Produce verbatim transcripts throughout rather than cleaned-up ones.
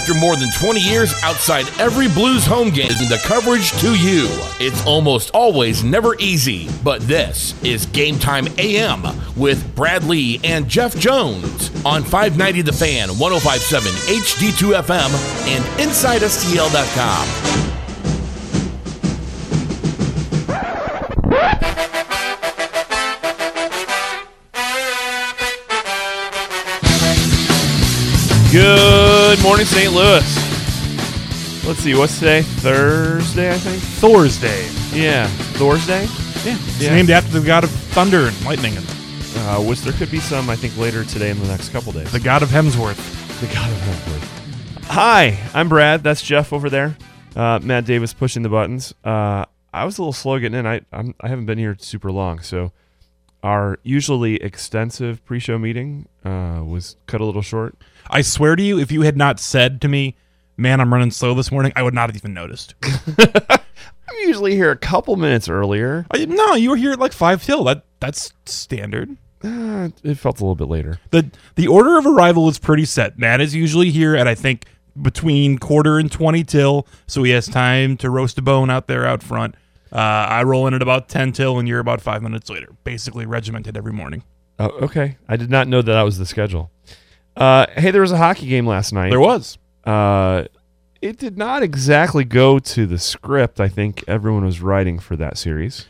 After more than twenty years outside every Blues home game, the coverage to you. It's almost always never easy, but this is Game Time A M with Brad Lee and Jeff Jones on five ninety The Fan, one oh five point seven H D two F M, and Inside S T L dot com. Good morning, Saint Louis. Let's see, what's today? Thursday, I think? Thursday. Yeah. Thursday? Yeah. It's Yeah. named after the god of thunder and lightning and Uh, which there could be some, I think, later today in the next couple days. the god of Hemsworth. The God of Hemsworth. Hi, I'm Brad. That's Jeff over there. Uh, Matt Davis pushing the buttons. Uh, I was a little slow getting in. I I'm, I haven't been here super long, so our usually extensive pre-show meeting uh, was cut a little short. I swear to you, if you had not said to me, man, I'm running slow this morning, I would not have even noticed. I'm usually here a couple minutes earlier. I, no, you were here at like five till. That That's standard. Uh, it felt a little bit later. The The order of arrival is pretty set. Matt is usually here at, I think, between quarter and twenty till, so he has time to roast a bone out there out front. Uh, I roll in at about ten till, and you're about five minutes later. Basically regimented every morning. Oh, okay. I did not know that that was the schedule. Uh, hey, there was a hockey game last night. There was. Uh, it did not exactly go to the script I think everyone was writing for that series.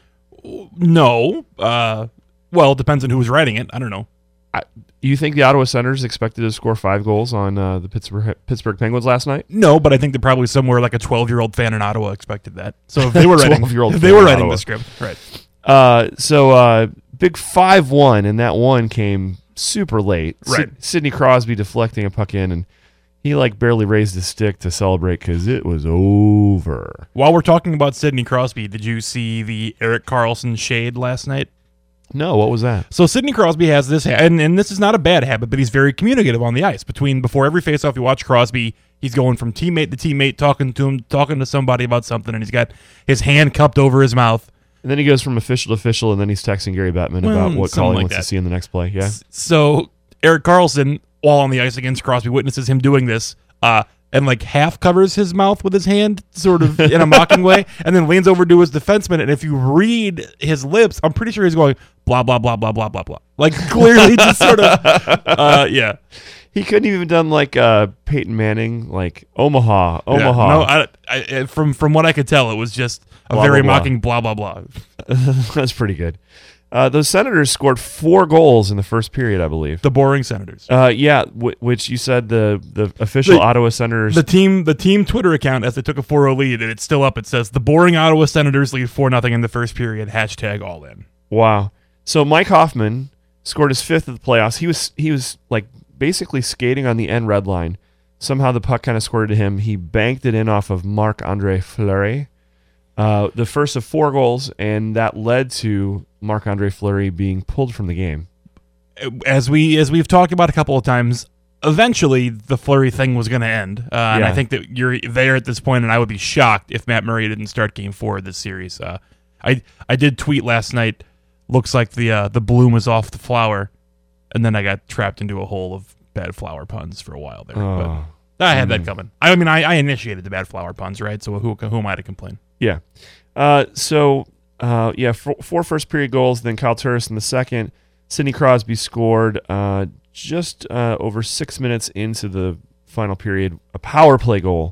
No. Uh, well, it depends on who was writing it. I don't know. I, you think the Ottawa Senators expected to score five goals on uh, the Pittsburgh Pittsburgh Penguins last night? No, but I think that probably somewhere like a twelve-year-old fan in Ottawa expected that. So if they were writing, twelve-year-old if they fan were in writing Ottawa. the script, right? Uh, so uh, big five one, and that one came super late. Right. Sid- Sidney Crosby deflecting a puck in, and he like barely raised his stick to celebrate because it was over. While we're talking about Sidney Crosby, did you see the Erik Karlsson shade last night? No, what was that? So Sidney Crosby has this, ha- and, and this is not a bad habit, but he's very communicative on the ice. Between before every faceoff, you watch Crosby. He's going from teammate to teammate, talking to him, talking to somebody about something, and he's got his hand cupped over his mouth. And then he goes from official to official, and then he's texting Gary Bettman Well, about what something Collie like wants that. to see in the next play. Yeah. S- So Erik Karlsson, while on the ice against Crosby, witnesses him doing this, uh, and like half covers his mouth with his hand, sort of in a mocking way, and then leans over to his defenseman. And if you read his lips, I'm pretty sure he's going blah blah blah blah blah blah blah, like clearly just sort of, uh, yeah. He couldn't even done like uh, Peyton Manning, like Omaha, Yeah. Omaha. No, I, I, from from what I could tell, it was just a Blah, very blah, blah. mocking blah blah blah. That's pretty good. Uh, those Senators scored four goals in the first period, I believe. The boring Senators. Uh, yeah, w- which you said the the official The- Ottawa Senators. The team, the team Twitter account, as they took a four oh lead, and it's still up. It says the boring Ottawa Senators lead four nothing in the first period. Hashtag all in. Wow. So Mike Hoffman scored his fifth of the playoffs. He was he was like basically skating on the end red line. Somehow the puck kind of squirted to him. He banked it in off of Marc-Andre Fleury. Uh, the first of four goals, and that led to Marc-Andre Fleury being pulled from the game. As we as we've talked about a couple of times, eventually the Fleury thing was going to end, uh, and Yeah. I think that you're there at this point, and I would be shocked if Matt Murray didn't start Game Four of this series. Uh, I I did tweet last night. Looks like the uh, the bloom is off the flower, and then I got trapped into a hole of bad flower puns for a while there. Oh. But I had that coming. I mean, I, I initiated the bad flower puns, right? So who who am I to complain? Yeah. Uh, so, uh, yeah, four, four first period goals, then Kyle Turris in the second. Sidney Crosby scored uh, just uh, over six minutes into the final period, a power play goal.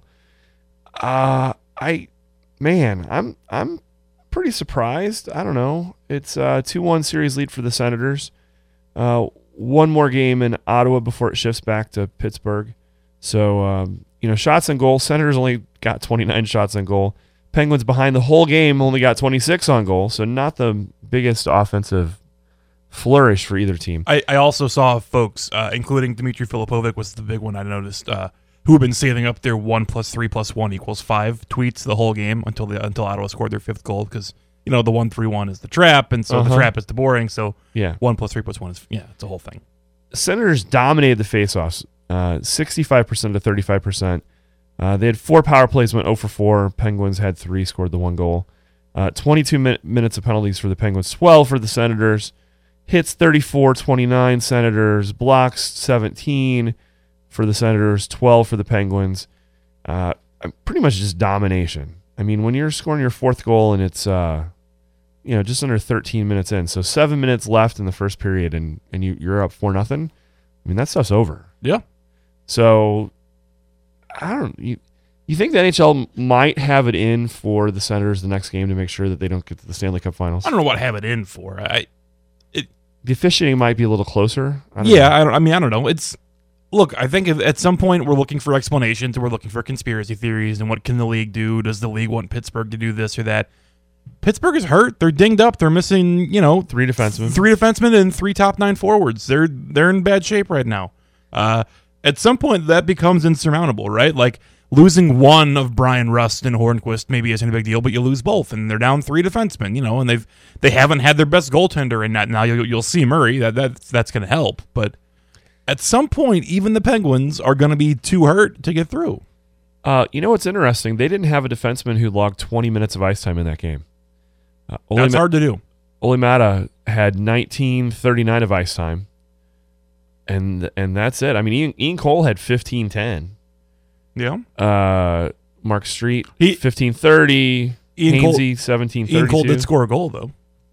Uh, I, man, I'm I'm pretty surprised. I don't know. It's a two one series lead for the Senators. Uh, one more game in Ottawa before it shifts back to Pittsburgh. So, um, you know, shots on goal. Senators only got twenty-nine shots on goal. Penguins behind the whole game only got twenty-six on goal, so not the biggest offensive flourish for either team. I, I also saw folks, uh, including Dmitry Filipovic was the big one I noticed, uh, who have been saving up their one plus three plus one equals five tweets the whole game until the until Ottawa scored their fifth goal, because you know the one three one is the trap, and so Uh-huh. the trap is the boring. So Yeah. one plus three plus one is yeah, it's a whole thing. Senators dominated the faceoffs, uh, sixty-five percent to thirty-five percent. Uh, they had four power plays, went oh for four. Penguins had three, scored the one goal. Uh, twenty-two min- minutes of penalties for the Penguins, twelve for the Senators. Hits thirty-four twenty-nine Senators, blocks seventeen for the Senators, twelve for the Penguins. uh, pretty much just domination. I mean, when you're scoring your fourth goal and it's uh, you know just under thirteen minutes in, so seven minutes left in the first period, and and you, you're up four nothing. I mean, that stuff's over. Yeah. So I don't. You, you think the N H L might have it in for the Senators the next game to make sure that they don't get to the Stanley Cup Finals? I don't know what have it in for. I. It. The officiating might be a little closer. I don't Yeah. know. I don't. I mean, I don't know. It's. Look, I think if at some point we're looking for explanations and we're looking for conspiracy theories and what can the league do? Does the league want Pittsburgh to do this or that? Pittsburgh is hurt. They're dinged up. They're missing, you know, Three defensemen. three defensemen and three top nine forwards. They're they're in bad shape right now. Uh, at some point, that becomes insurmountable, right? Like losing one of Brian Rust and Hornquist maybe isn't a big deal, but you lose both, and they're down three defensemen. You know, and they've they haven't had their best goaltender in that. Now you'll, you'll see Murray. That that's that's going to help, but at some point, even the Penguins are going to be too hurt to get through. Uh, you know what's interesting? They didn't have a defenseman who logged twenty minutes of ice time in that game. Uh, That's Olima- hard to do. Olimata had nineteen thirty-nine of ice time, and and that's it. I mean, Ian, Ian Cole had fifteen ten. Yeah. Uh, Mark Street, He- fifteen thirty. Ian Cole- Hainsey, seventeen thirty-two. Ian Cole did score a goal, though.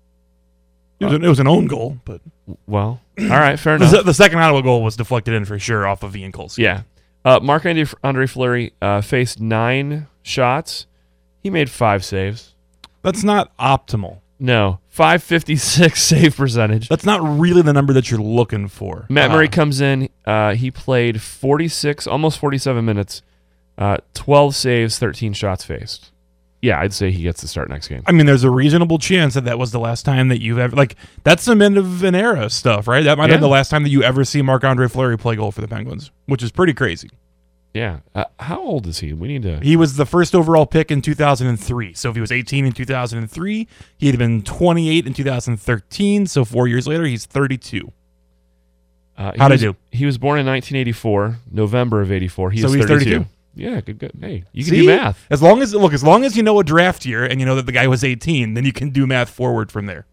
It was, an, it was an own goal, but Well, all right, fair the, enough. se- the second Ottawa goal was deflected in for sure off of Ian Cole's. Yeah. Uh, Marc Andre, Andre Fleury uh, faced nine shots. He made five saves. That's not optimal. No, five fifty-six save percentage. That's not really the number that you're looking for. Matt Uh, Murray comes in. Uh, he played forty-six, almost forty-seven minutes, uh, twelve saves, thirteen shots faced. Yeah, I'd say he gets to start next game. I mean, there's a reasonable chance that that was the last time that you've ever... Like, that's some end of an era stuff, right? That might Yeah. have been the last time that you ever see Marc-Andre Fleury play goal for the Penguins, which is pretty crazy. Yeah. Uh, how old is he? We need to... He was the first overall pick in two thousand three. So if he was eighteen in two thousand three, he'd have been twenty-eight in two thousand thirteen. So four years later, he's thirty-two. Uh, he How'd I was- do? He was born in nineteen eighty-four, November of eighty-four. He So is he's thirty-two. thirty-two. Yeah, good, good. Hey, you can See? do math. As long as look, as long as you know a draft year and you know that the guy was eighteen, then you can do math forward from there.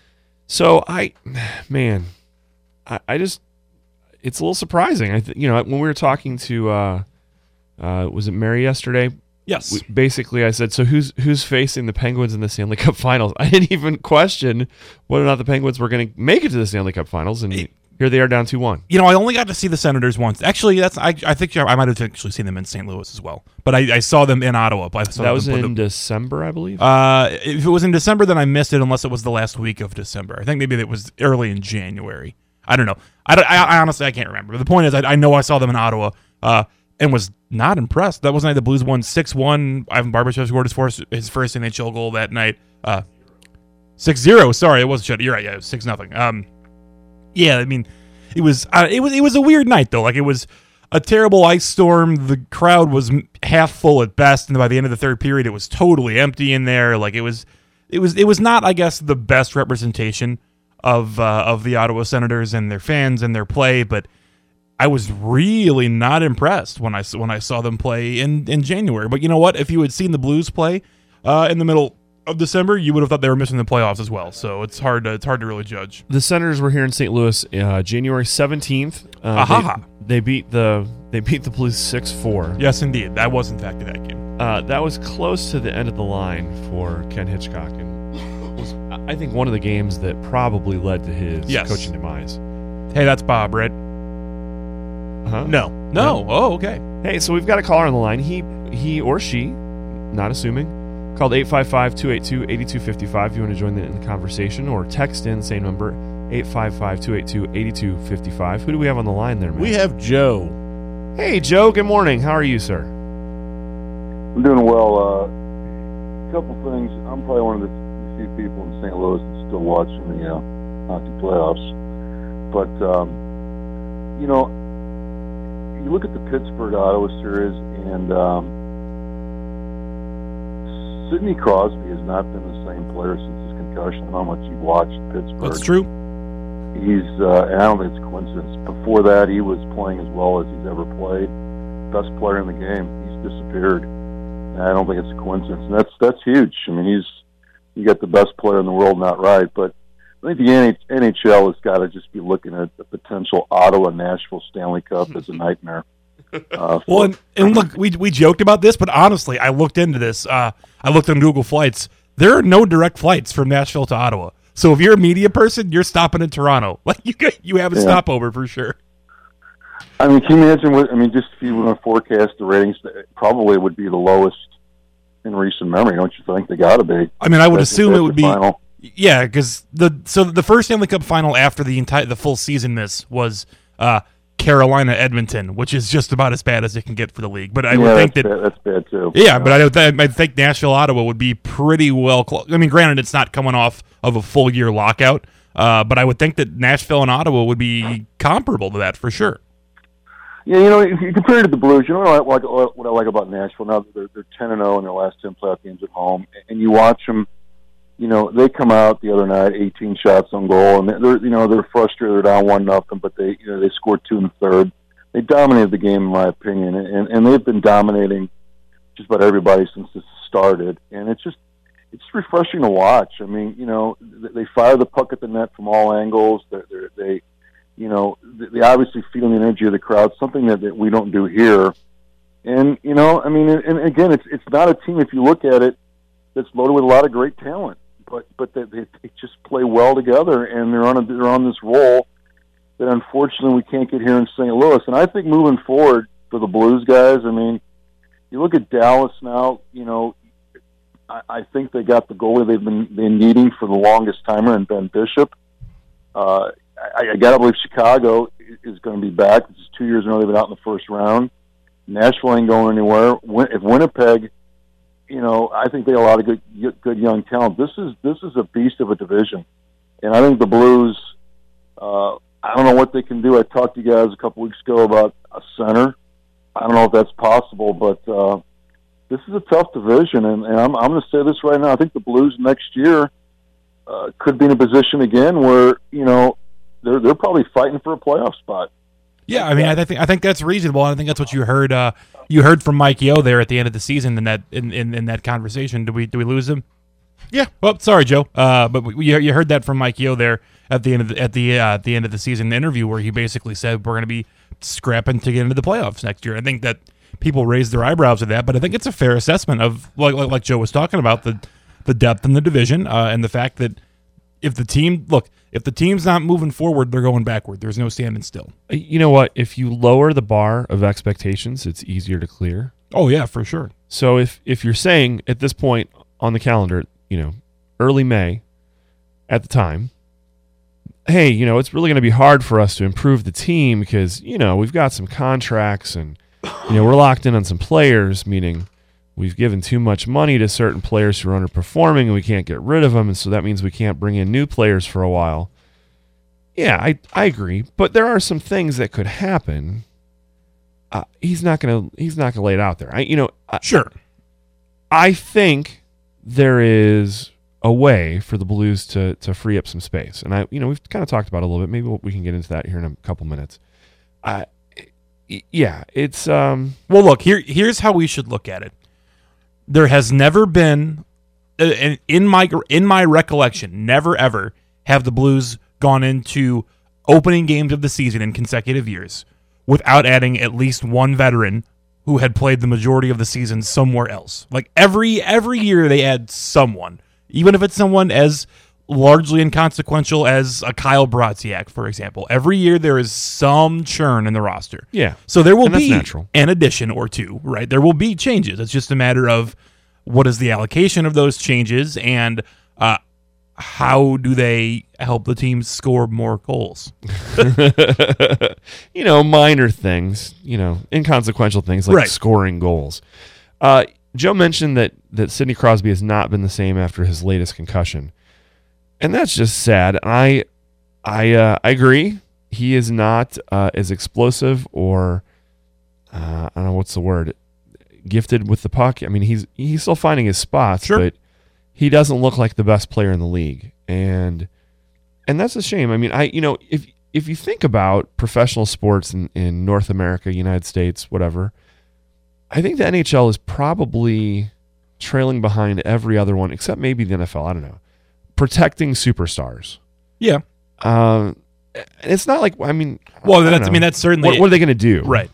So I, man, I, I just, it's a little surprising. I, th- you know, when we were talking to, uh, uh, was it Mary yesterday? Yes. We, basically, I said, so who's who's facing the Penguins in the Stanley Cup Finals? I didn't even question whether or not the Penguins were going to make it to the Stanley Cup Finals, and It- here they are down two one. You know, I only got to see the Senators once. Actually, that's I, I think I might have actually seen them in Saint Louis as well. But I, I saw them in Ottawa. I saw That them was play in the- December, I believe. Uh, if it was in December, then I missed it unless it was the last week of December. I think maybe it was early in January. I don't know. I, don't- I, I honestly I can't remember. But the point is, I, I know I saw them in Ottawa uh, and was not impressed. That was the night the Blues won six one. Ivan Barbashev scored his first, his first N H L goal that night. Uh, six zero. Sorry, it was shut. You're right. Yeah, it was six nothing. Um, yeah, I mean, it was uh, it was it was a weird night though. Like it was a terrible ice storm. The crowd was m- half full at best, and by the end of the third period, it was totally empty in there. Like it was, it was, it was not, I guess, the best representation of uh, of the Ottawa Senators and their fans and their play. But I was really not impressed when I s- when I saw them play in in January. But you know what? If you had seen the Blues play uh, in the middle of December, you would have thought they were missing the playoffs as well. So it's hard to it's hard to really judge. The Senators were here in Saint Louis uh, January seventeenth. Uh, Aha. They, they beat the they beat the Blues six four. Yes, indeed, that was in fact that game. Uh, that was close to the end of the line for Ken Hitchcock, and was, I think, one of the games that probably led to his Yes. coaching demise. Hey, that's Bob, right? Huh? No, no. Oh, okay. Hey, so we've got a caller on the line. He he or she, not assuming, called eight five five, two eight two, eight two five five if you want to join the, in the conversation, or text in, same number, eight five five, two eight two, eight two five five. Who do we have on the line there, man? We have Joe. Hey, Joe, good morning. How are you, sir? I'm doing well. A uh, couple things. I'm probably one of the few people in Saint Louis that's still watching the uh, hockey playoffs. But, um, you know, you look at the Pittsburgh-Ottawa series, and um, Sidney Crosby has not been the same player since his concussion. I don't know how much you watched Pittsburgh. That's true. He's, uh, and I don't think it's a coincidence. Before that, he was playing as well as he's ever played. Best player in the game. He's disappeared. And I don't think it's a coincidence. And that's that's huge. I mean, he's you got the best player in the world, not right. But I think the N H L has got to just be looking at the potential Ottawa-Nashville Stanley Cup as a nightmare. Uh, Well, and, and look, we we joked about this, but honestly, I looked into this. Uh, I looked on Google Flights. There are no direct flights from Nashville to Ottawa. So if you're a media person, you're stopping in Toronto. Like you, you have a Yeah. stopover for sure. I mean, can you imagine what, I mean, just if you were going to forecast the ratings, it probably would be the lowest in recent memory, don't you think? They got to be. I mean, I would That's- assume that's it would the be. final. Yeah, because the so the first Stanley Cup final after the entire the full season miss was uh, Carolina Edmonton, which is just about as bad as it can get for the league. But I yeah, would think that's that bad, that's bad too. yeah, but I would th- I think Nashville Ottawa would be pretty well close. I mean, granted, it's not coming off of a full year lockout, uh, but I would think that Nashville and Ottawa would be comparable to that for sure. Yeah, you know, if you compare it to the Blues, you know what I like, what I like about Nashville now? They're they're ten and zero in their last ten playoff games at home, and you watch them. You know, they come out the other night, eighteen shots on goal, and they're you know they're frustrated, they're down one nothing, but they you know they scored two in the third. They dominated the game, in my opinion, and and they've been dominating just about everybody since this started, and it's just it's refreshing to watch. I mean, you know, they fire the puck at the net from all angles. They're, they're, they, you know, they obviously feel the energy of the crowd, something that, that we don't do here. And you know, I mean, and, and again, it's it's not a team, if you look at it, that's loaded with a lot of great talent. But but they, they, they just play well together, and they're on a, they're on this roll that unfortunately we can't get here in Saint Louis. And I think moving forward for the Blues guys, I mean, you look at Dallas now. You know, I, I think they got the goalie they've been been needing for the longest timer in Ben Bishop. Uh, I, I got to believe Chicago is going to be back. This is two years in a row they've been out in the first round. Nashville ain't going anywhere. Win, if Winnipeg. You know, I think they have a lot of good, good young talent. This is this is a beast of a division, and I think the Blues. Uh, I don't know what they can do. I talked to you guys a couple weeks ago about a center. I don't know if that's possible, but uh, this is a tough division, and, and I'm I'm going to say this right now. I think the Blues next year uh, could be in a position again where you know they're they're probably fighting for a playoff spot. Yeah, I mean, I think I think that's reasonable. And I think that's what you heard. Uh, you heard from Mike Yeo there at the end of the season in that in, in, in that conversation. Did we do we lose him? Yeah. Well, sorry, Joe. Uh, but we, you heard that from Mike Yeo there at the end of the, at the uh, at the end of the season interview, where he basically said we're going to be scrapping to get into the playoffs next year. I think that people raised their eyebrows at that, but I think it's a fair assessment of like like, like Joe was talking about the the depth in the division uh, and the fact that if the team look. If the team's not moving forward, they're going backward. There's no standing still. You know what? If you lower the bar of expectations, it's easier to clear. Oh, yeah, for sure. So if, if you're saying at this point on the calendar, you know, early May at the time, hey, you know, it's really going to be hard for us to improve the team because, you know, we've got some contracts and, you know, we're locked in on some players, meaning we've given too much money to certain players who are underperforming and we can't get rid of them, and so that means we can't bring in new players for a while. Yeah, I I agree, but there are some things that could happen. Uh, he's not gonna he's not gonna lay it out there. I you know I, Sure. I think there is a way for the Blues to to free up some space, and I you know we've kind of talked about it a little bit. Maybe we can get into that here in a couple minutes. I yeah, it's um. Well, look here. Here's how we should look at it. There has never been, uh, in my in my recollection, never ever have the Blues gone into opening games of the season in consecutive years without adding at least one veteran who had played the majority of the season somewhere else. Like every every year they add someone, even if it's someone as largely inconsequential as a Kyle Brodziak, for example. Every year there is some churn in the roster. Yeah. So there will And that's be natural. an addition or two, right? There will be changes. It's just a matter of what is the allocation of those changes and uh, how do they help the team score more goals? You know, minor things, you know, inconsequential things like Right. scoring goals. Uh, Joe mentioned that, that Sidney Crosby has not been the same after his latest concussion. And that's just sad. I I uh, I agree. He is not uh, as explosive or, uh, I don't know what's the word, gifted with the puck. I mean, he's he's still finding his spots, Sure. but he doesn't look like the best player in the league. And and that's a shame. I mean, I you know, if if you think about professional sports in, in North America, United States, whatever, I think the N H L is probably trailing behind every other one except maybe the N F L. I don't know. Protecting superstars. Yeah. Um, it's not like I mean. Well, I don't that's I know. mean that's certainly What, what are they going to do? right.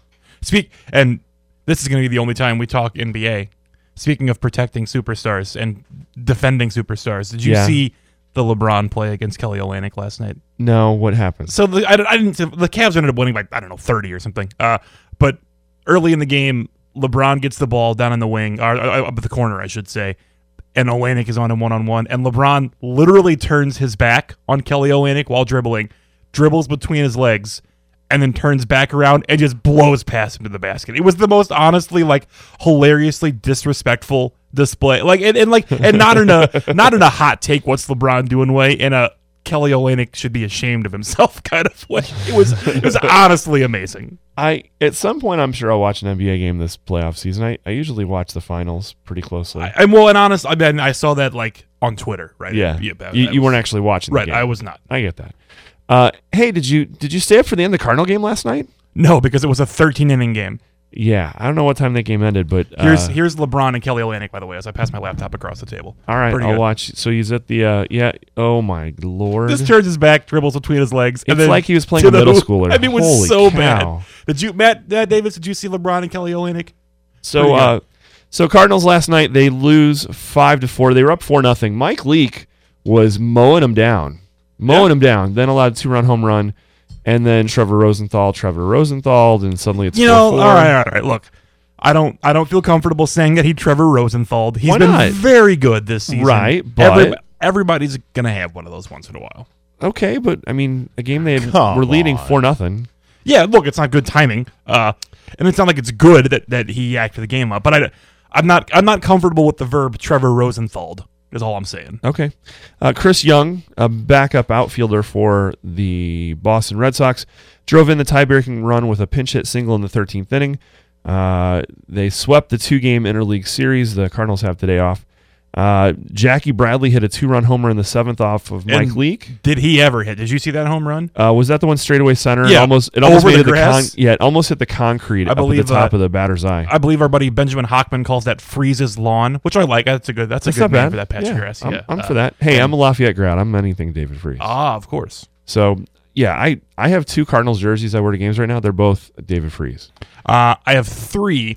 Speak, and this is going to be the only time we talk N B A. Speaking of protecting superstars and defending superstars, did you Yeah. see the LeBron play against Kelly Olynyk last night? No, what happened? So the, I, I didn't. The Cavs ended up winning by I don't know thirty or something. Uh, but early in the game, LeBron gets the ball down in the wing, or uh, up at the corner, I should say, and Olynyk is on him one on one, and LeBron literally turns his back on Kelly Olynyk while dribbling, dribbles between his legs, and then turns back around and just blows past him to the basket. It was the most honestly, like, hilariously disrespectful display. Like, and, and like, and not in a not in a hot take, what's LeBron doing way, in a Kelly Olynyk should be ashamed of himself kind of way. It was it was honestly amazing. I at some point I'm sure I'll watch an N B A game this playoff season. I, I usually watch the finals pretty closely. I, I'm well and honest. I mean, I saw that like on Twitter, right? yeah, yeah that, you, that you was- weren't actually watching. The right. game. I was not. I get that. Uh, hey, did you did you stay up for the end of the Cardinal game last night? No, because it was a thirteen inning game. Yeah, I don't know what time that game ended, but uh, Here's here's LeBron and Kelly Olynyk, by the way, as I pass my laptop across the table. all right. Pretty I'll good. watch. So he's at the uh, yeah. Oh my lord! Just turns his back, dribbles between his legs. and It's then like he was playing to a the middle hoop. schooler. I mean, it was Holy so cow. bad. Did you, Matt uh, Davis? Did you see LeBron and Kelly Olynyk? So Pretty uh, so Cardinals last night they lose five to four. They were up four nothing. Mike Leake was mowing them down, mowing Yeah. them down. Then allowed a two run home run, and then Trevor Rosenthal, Trevor Rosenthal, and suddenly it's You know, four all four. right, all right. Look, I don't, I don't feel comfortable saying that he Trevor Rosenthal. He's Why been not? very good this season. Right, but- Every- everybody's gonna have one of those once in a while. Okay, but I mean, a game they had, Come were leading on. four nothing. Yeah, look, it's not good timing, uh, and it's not like it's good that, that he acted the game up. But I, I'm not, I'm not comfortable with the verb Trevor Rosenthal. Is all I'm saying. Okay. Uh, Chris Young, a backup outfielder for the Boston Red Sox, drove in the tie-breaking run with a pinch hit single in the thirteenth inning. Uh, they swept the two-game interleague series. The Cardinals have today off. Uh, Jackie Bradley hit a two-run homer in the seventh off of Mike And Leake. Did he ever hit? Did you see that home run? Uh, was that the one straightaway center? Yeah, It almost it almost over made the it the con- grass. yeah, it almost hit the concrete I up believe, at the top uh, of the batter's eye. I believe our buddy Benjamin Hockman calls that Freeze's Lawn, which I like. That's a good. That's, That's a good not name bad. for that patch yeah, of grass. I'm, yeah, I'm uh, for that. Hey, and- I'm a Lafayette grad. I'm anything David Freese. Ah, of course. So yeah, I, I have two Cardinals jerseys I wear to games right now. They're both David Freese. Uh, I have three.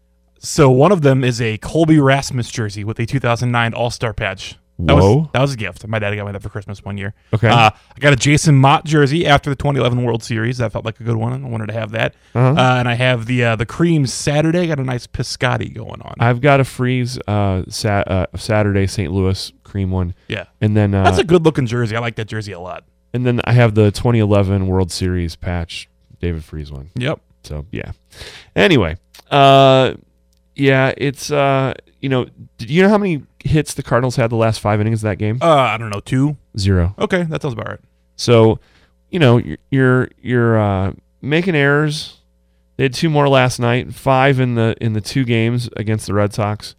So one of them is a Colby Rasmus jersey with a two thousand nine All-Star patch. That Whoa. Was, that was a gift. My dad got me that for Christmas one year. Okay. Uh, I got a Jason Mott jersey after the twenty eleven World Series. That felt like a good one. I wanted to have that. Uh-huh. Uh, and I have the uh, the Cream Saturday. Got a nice Piscotti going on. I've got a Freeze uh, sat, uh, Saturday Saint Louis cream one, yeah. and then uh, That's a good looking jersey. I like that jersey a lot. and then I have the twenty eleven World Series patch David Freese one. Yep. So yeah. Anyway, uh, yeah, it's uh, you know, did you know how many hits the Cardinals had the last five innings of that game? Uh, I don't know. Two. Zero. Okay, that sounds about right. So, you know, you're you're, you're uh, making errors. They had two more last night, five in the in the two games against the Red Sox,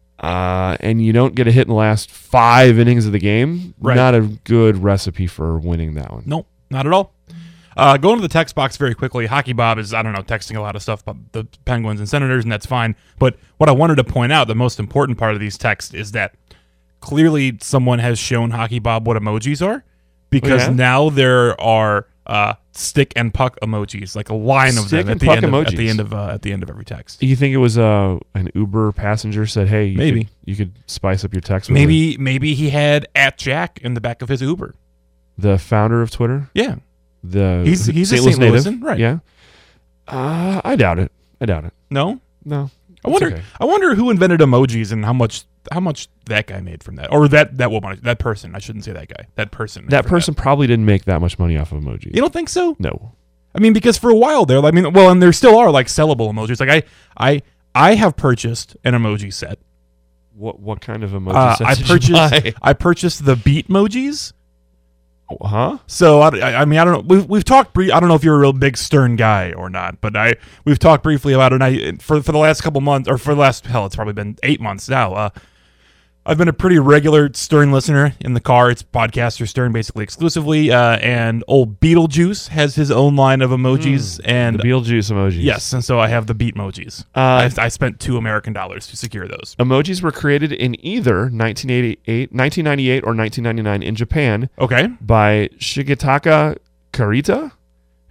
uh, and you don't get a hit in the last five innings of the game. Right. Not a good recipe for winning that one. Nope, not at all. Uh, going to the text box very quickly. Hockey Bob is, I don't know, texting a lot of stuff about the Penguins and Senators, and that's fine. But what I wanted to point out, the most important part of these texts, is that clearly someone has shown Hockey Bob what emojis are, because Oh, yeah? now there are uh, stick and puck emojis, like a line of Stick them at and the, puck end of, at the emojis. end of uh, at the end of every text. You think it was uh, an Uber passenger said, "Hey, you Maybe. could, you could spice up your text." With Maybe maybe he had at Jack in the back of his Uber. the founder of Twitter, Yeah, the He's- he's a Saint Louis Saint native, Louisan, right. Yeah, uh, I doubt it. I doubt it. no. No, I wonder. okay. I wonder who invented emojis and how much how much that guy made from that, or that that woman, that person. I shouldn't say that guy. That person. made That from person probably didn't make that much money off of emojis. You don't think so? No. I mean, because for a while there, I mean, well, and there still are like sellable emojis. Like I, I, I have purchased an emoji set. What what kind of emoji Uh, sets I did you purchased. buy? I purchased the beat emojis. Huh? So I, I I mean, I don't know. We've, we've talked. Brief, I don't know if you're a real big Stern guy or not, but I we've talked briefly about it. And I for for the last couple months, or for the last hell, it's probably been eight months now. Uh, I've been a pretty regular Stern listener in the car. It's podcaster Stern basically exclusively. Uh, and old Beetlejuice has his own line of emojis, and The Beetlejuice emojis. yes, and so I have the beat emojis. Uh, I, I spent two American dollars to secure those. Emojis were created in either nineteen eighty-eight, nineteen ninety-eight or nineteen ninety-nine in Japan Okay, by Shigetaka Karita,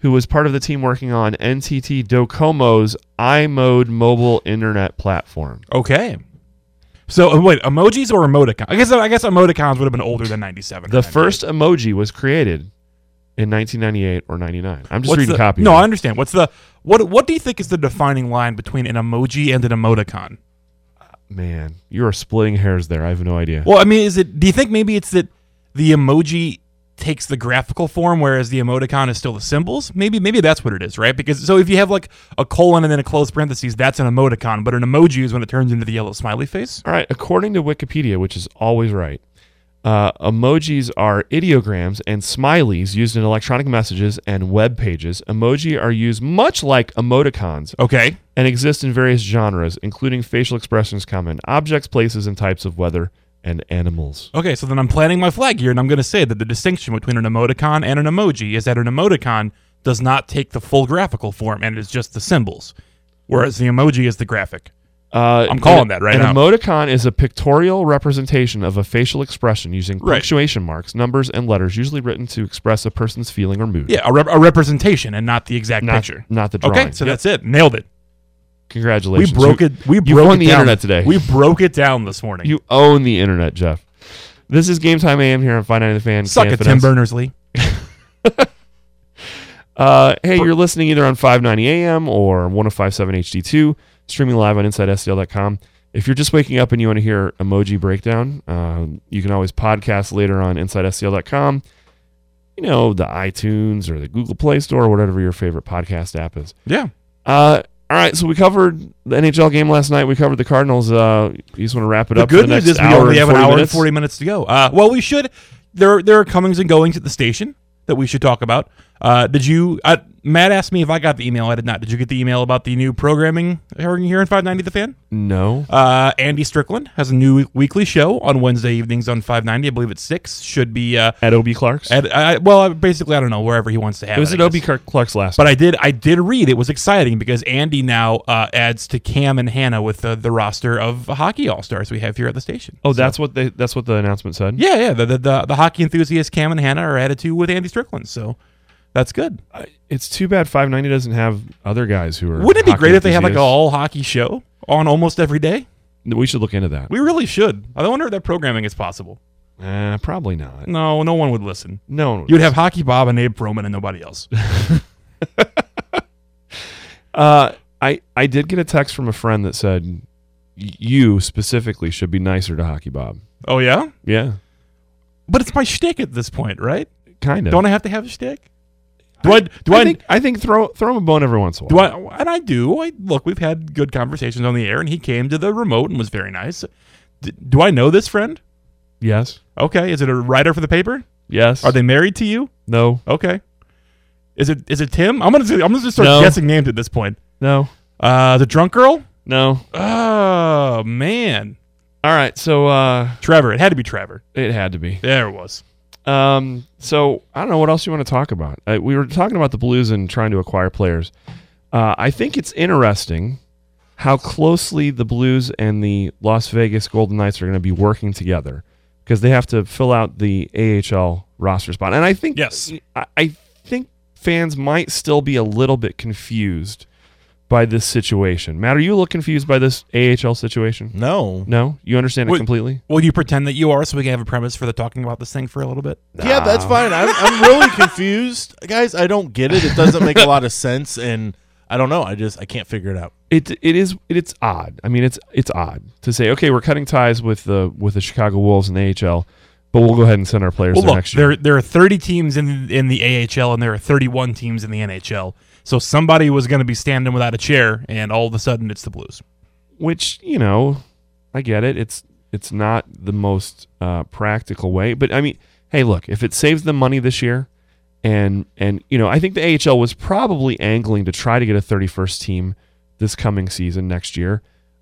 who was part of the team working on N T T Docomo's iMode mobile internet platform. Okay. So uh, wait, emojis or emoticons? I guess I guess emoticons would have been older than ninety-seven. The first emoji was created in nineteen ninety-eight or ninety-nine. I'm just What's reading the, copy. No, I understand. What's the what? What do you think is the defining line between an emoji and an emoticon? Man, you are splitting hairs there. I have no idea. Well, I mean, is it? Do you think maybe it's that the emoji takes the graphical form, whereas the emoticon is still the symbols? Maybe, maybe that's what it is, right? Because so if you have like a colon and then a closed parentheses, that's an emoticon, but an emoji is when it turns into the yellow smiley face. All right, according to Wikipedia, which is always right, uh, emojis are ideograms and smileys used in electronic messages and web pages. Emoji are used much like emoticons Okay. and exist in various genres, including facial expressions common objects, places, and types of weather and animals. Okay, so then I'm planting my flag here, and I'm going to say that the distinction between an emoticon and an emoji is that an emoticon does not take the full graphical form and is just the symbols, whereas the emoji is the graphic. Uh, I'm calling an- that right an now. emoticon is a pictorial representation of a facial expression using Right. punctuation marks, numbers, and letters, usually written to express a person's feeling or mood. Yeah, a, rep- a representation and not the exact Not, picture. not the drawing. Okay, so Yep. that's it. Nailed it. Congratulations. We broke You- it. We you broke won it the down. internet today. We broke it down this morning. You own the internet, Jeff. This is Game Time A M here on five ninety The Fan. Suck Can't it, Tim finesse. Berners-Lee. Uh, hey, you're listening either on five ninety A M or one oh five point seven H D two, streaming live on inside S T L dot com. If you're just waking up and you want to hear emoji breakdown, uh, you can always podcast later on inside S T L dot com. You know, the iTunes or the Google Play Store or whatever your favorite podcast app is. Yeah. Uh, all right, so we covered the N H L game last night. We covered the Cardinals. Uh, you just want to wrap it The up good for the news next is we hour only have and an forty hour minutes? and forty minutes to go. Uh, well, we should. There, there are comings and goings at the station that we should talk about. Uh, did you? Uh, Matt asked me if I got the email. I did not. Did you get the email about the new programming here in five ninety The Fan? No. Uh, Andy Strickland has a new weekly show on Wednesday evenings on five ninety. I believe it's six. Should be uh, At O B. Clark's? at uh, well, basically I don't know wherever he wants to have it was it. at I O B. guess. Clark's last But I did I did read it was exciting because Andy now uh, adds to Cam and Hannah with the, the roster of hockey all stars we have here at the station. Oh, So- that's what they. That's what the announcement said. yeah, yeah. The, the the the hockey enthusiasts Cam and Hannah are added to with Andy Strickland. So that's good. I- It's too bad five ninety doesn't have other guys who are. Wouldn't it be hockey great if they had like an enthusiasts. all hockey show on almost every day? We should look into that. We really should. I wonder if that programming is possible. Uh, probably not. No, no one would listen. No, one would. You'd have Hockey Bob and Abe Froman and nobody else. Uh, I I did get a text from a friend that said y- you specifically should be nicer to Hockey Bob. Oh yeah, Yeah, but it's my shtick at this point, right? kind of. Don't I have to have a shtick? Do I? Do I? I think I think throw throw him a bone every once in a do while. I? And I do. I look. We've had good conversations on the air, and he came to the remote and was very nice. D- do I know this friend? Yes. Okay. Is it a writer for the paper? Yes. Are they married to you? No. Okay. Is it? Is it Tim? I'm gonna. I'm gonna just start No. guessing names at this point. No. Uh, the drunk girl. No. Oh man, All right. So uh, Trevor. It had to be Trevor. it had to be. There it was. Um, so I don't know what else you want to talk about. Uh, we were talking about the Blues and trying to acquire players. Uh, I think it's interesting how closely the Blues and the Las Vegas Golden Knights are going to be working together because they have to fill out the A H L roster spot. And I think Yes. I, I think fans might still be a little bit confused by this situation. Matt, are you a little confused by this A H L situation? No. No, you understand it Wait. completely. Will you pretend that you are so we can have a premise for the talking about this thing for a little bit? Yeah, that's fine. I'm, I'm really confused. Guys, I don't get it. It doesn't make a lot of sense, and I don't know. I just I can't figure it out. It it is it's odd. I mean, it's it's odd to say, okay, we're cutting ties with the with the Chicago Wolves in the A H L, but we'll go ahead and send our players Well, there look, next year. there there are thirty teams in in the A H L and there are thirty-one teams in the N H L. So somebody was going to be standing without a chair, and all of a sudden it's the Blues. Which, you know, I get it. It's it's not the most uh, practical way, but I mean, hey, look, if it saves them money this year, and and you know, I think the A H L was probably angling to try to get a thirty-first team this coming season next year.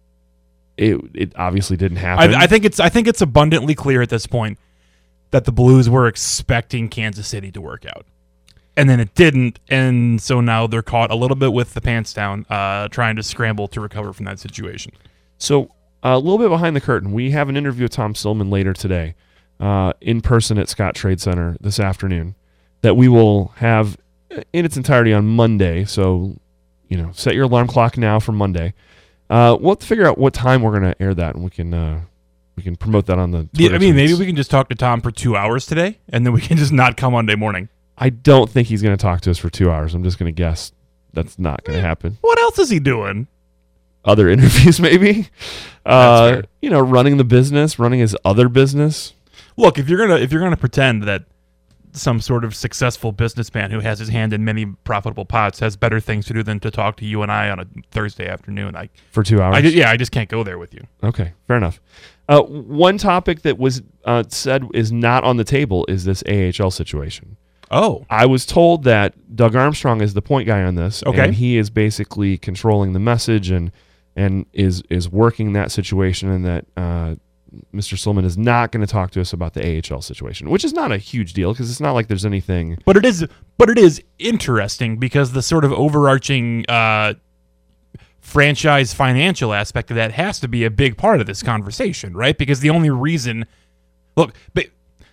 It it obviously didn't happen. I, I think it's I think it's abundantly clear at this point that the Blues were expecting Kansas City to work out, and then it didn't, and so now they're caught a little bit with the pants down, uh, trying to scramble to recover from that situation. So uh, a little bit behind the curtain, we have an interview with Tom Stillman later today, uh, in person at Scott Trade Center this afternoon, that we will have in its entirety on Monday. So, you know, set your alarm clock now for Monday. Uh, we'll have to figure out what time we're going to air that, and we can uh, we can promote that on the Yeah, Twitter I mean, tweets. maybe we can just talk to Tom for two hours today, and then we can just not come Monday morning. I don't think he's going to talk to us for two hours. I'm just going to guess that's not going to happen. What else is he doing? Other interviews, maybe. Uh, fair. you know, running the business, running his other business. Look, if you're gonna if you're gonna pretend that some sort of successful businessman who has his hand in many profitable pots has better things to do than to talk to you and I on a Thursday afternoon, I, For two hours? I just, yeah, I just can't go there with you. Okay, fair enough. Uh, one topic that was uh, said is not on the table is this A H L situation. Oh, I was told that Doug Armstrong is the point guy on this, Okay. and he is basically controlling the message and and is is working that situation, and that uh, Mister Silman is not going to talk to us about the A H L situation, which is not a huge deal because it's not like there's anything. but it is, but it is interesting because the sort of overarching uh, franchise financial aspect of that has to be a big part of this conversation, right? Because the only reason, look, but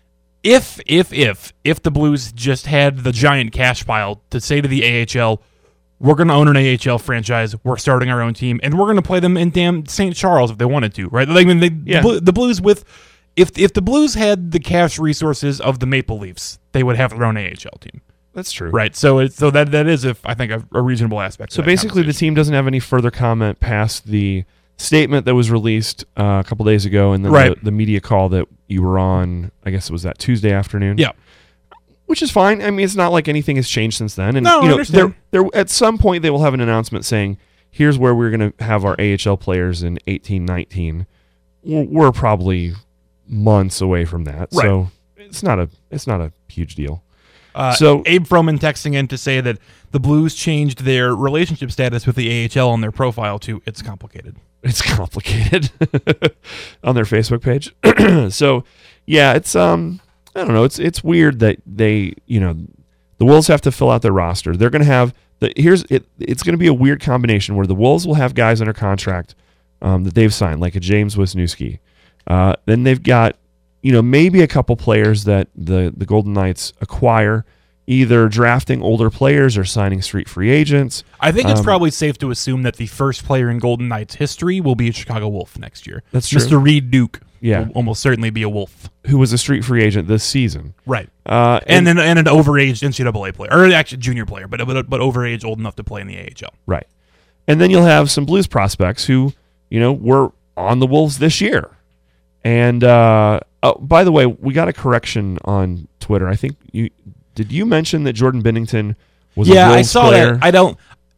if if if if the Blues just had the giant cash pile to say to the A H L, we're going to own an A H L franchise, we're starting our own team, and we're going to play them in damn Saint Charles if they wanted to, right? Like, I mean, they, Yeah. the, Blu- the Blues with, if if the Blues had the cash resources of the Maple Leafs, they would have their own A H L team, That's true, right? So it's so that that is, if I think, a, a reasonable aspect. So of that basically, the conversation. team doesn't have any further comment past the statement that was released uh, a couple days ago, and then Right. the, the media call that you were on. I guess it was that Tuesday afternoon. Yeah. Which is fine. I mean, it's not like anything has changed since then. And No, I you know, understand. They're, they're, at some point, they will have an announcement saying, "Here's where we're going to have our A H L players in eighteen nineteen." We're, we're probably months away from that, Right. so it's not a it's not a huge deal. Uh, So- Abe Froman texting in to say that the Blues changed their relationship status with the A H L on their profile to "It's complicated." It's complicated on their Facebook page. So, yeah, it's um, I don't know. It's it's weird that they, you know, the Wolves have to fill out their roster. They're going to have the here's it. It's going to be a weird combination where the Wolves will have guys under contract um, that they've signed, like a James Wisniewski. Uh, then they've got, you know, maybe a couple players that the the Golden Knights acquire, either drafting older players or signing street free agents. I think it's Um, probably safe to assume that the first player in Golden Knights history will be a Chicago Wolf next year. That's true. Mister Reed Duke Yeah. will almost certainly be a Wolf. Who was a street free agent this season? Right. Uh, And then and an overaged N C double A player, or actually junior player, but but, but overaged, old enough to play in the A H L. Right. And then you'll have some Blues prospects who, you know, were on the Wolves this year. And uh, oh, by the way, we got a correction on Twitter. I think you did you mention that Jordan Binnington was a Yeah, Wolves I saw player? that. I don't.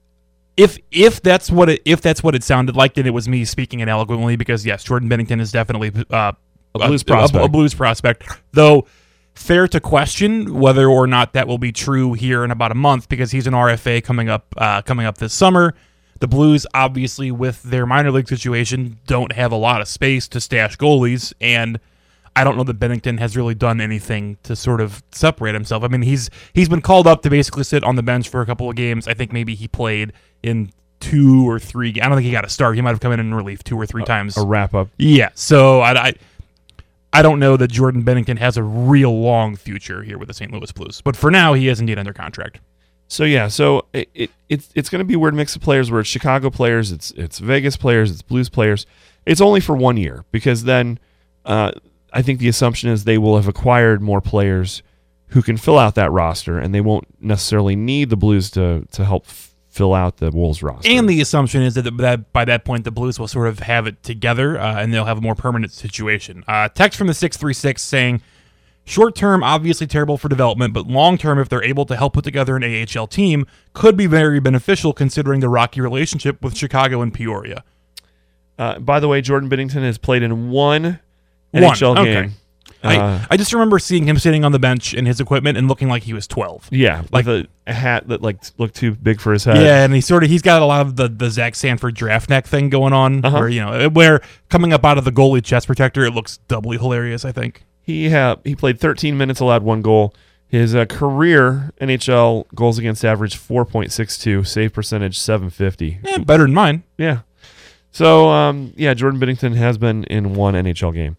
If if that's what it if that's what it sounded like, then it was me speaking ineloquently. Because yes, Jordan Bennington is definitely uh, A Blues prospect. A, Blues prospect, though. Fair to question whether or not that will be true here in about a month, because he's an R F A coming up uh, coming up this summer. The Blues, obviously, with their minor league situation, don't have a lot of space to stash goalies, and I don't know that Bennington has really done anything to sort of separate himself. I mean, he's he's been called up to basically sit on the bench for a couple of games. I think maybe he played in two or three. I don't think he got a start. He might have come in in relief two or three times. A wrap up. Yeah, so I, I I don't know that Jordan Bennington has a real long future here with the Saint Louis Blues, but for now he is indeed under contract. So yeah, so it, it it's it's going to be a weird mix of players where it's Chicago players, it's it's Vegas players, it's Blues players. It's only for one year, because then uh, I think the assumption is they will have acquired more players who can fill out that roster, and they won't necessarily need the Blues to to help f- fill out the Wolves roster. And the assumption is that, that by that point the Blues will sort of have it together uh, and they'll have a more permanent situation. Uh, text from the six three six saying, short term, obviously terrible for development, but long term, if they're able to help put together an A H L team, could be very beneficial considering the rocky relationship with Chicago and Peoria. Uh, by the way, Jordan Binnington has played in one, One, N H L okay. game. Uh, I, I just remember seeing him sitting on the bench in his equipment and looking like he was twelve. yeah, like- with a, a hat that like looked too big for his head. Yeah, and he sort of he's got a lot of the, the Zach Sanford draft neck thing going on, Uh-huh. where you know where coming up out of the goalie chest protector, it looks doubly hilarious. I think. He ha- he played thirteen minutes, allowed one goal. His uh, career N H L goals against average four point six two, save percentage seven fifty. Yeah, better than mine. Yeah. So um, yeah, Jordan Binnington has been in one N H L game.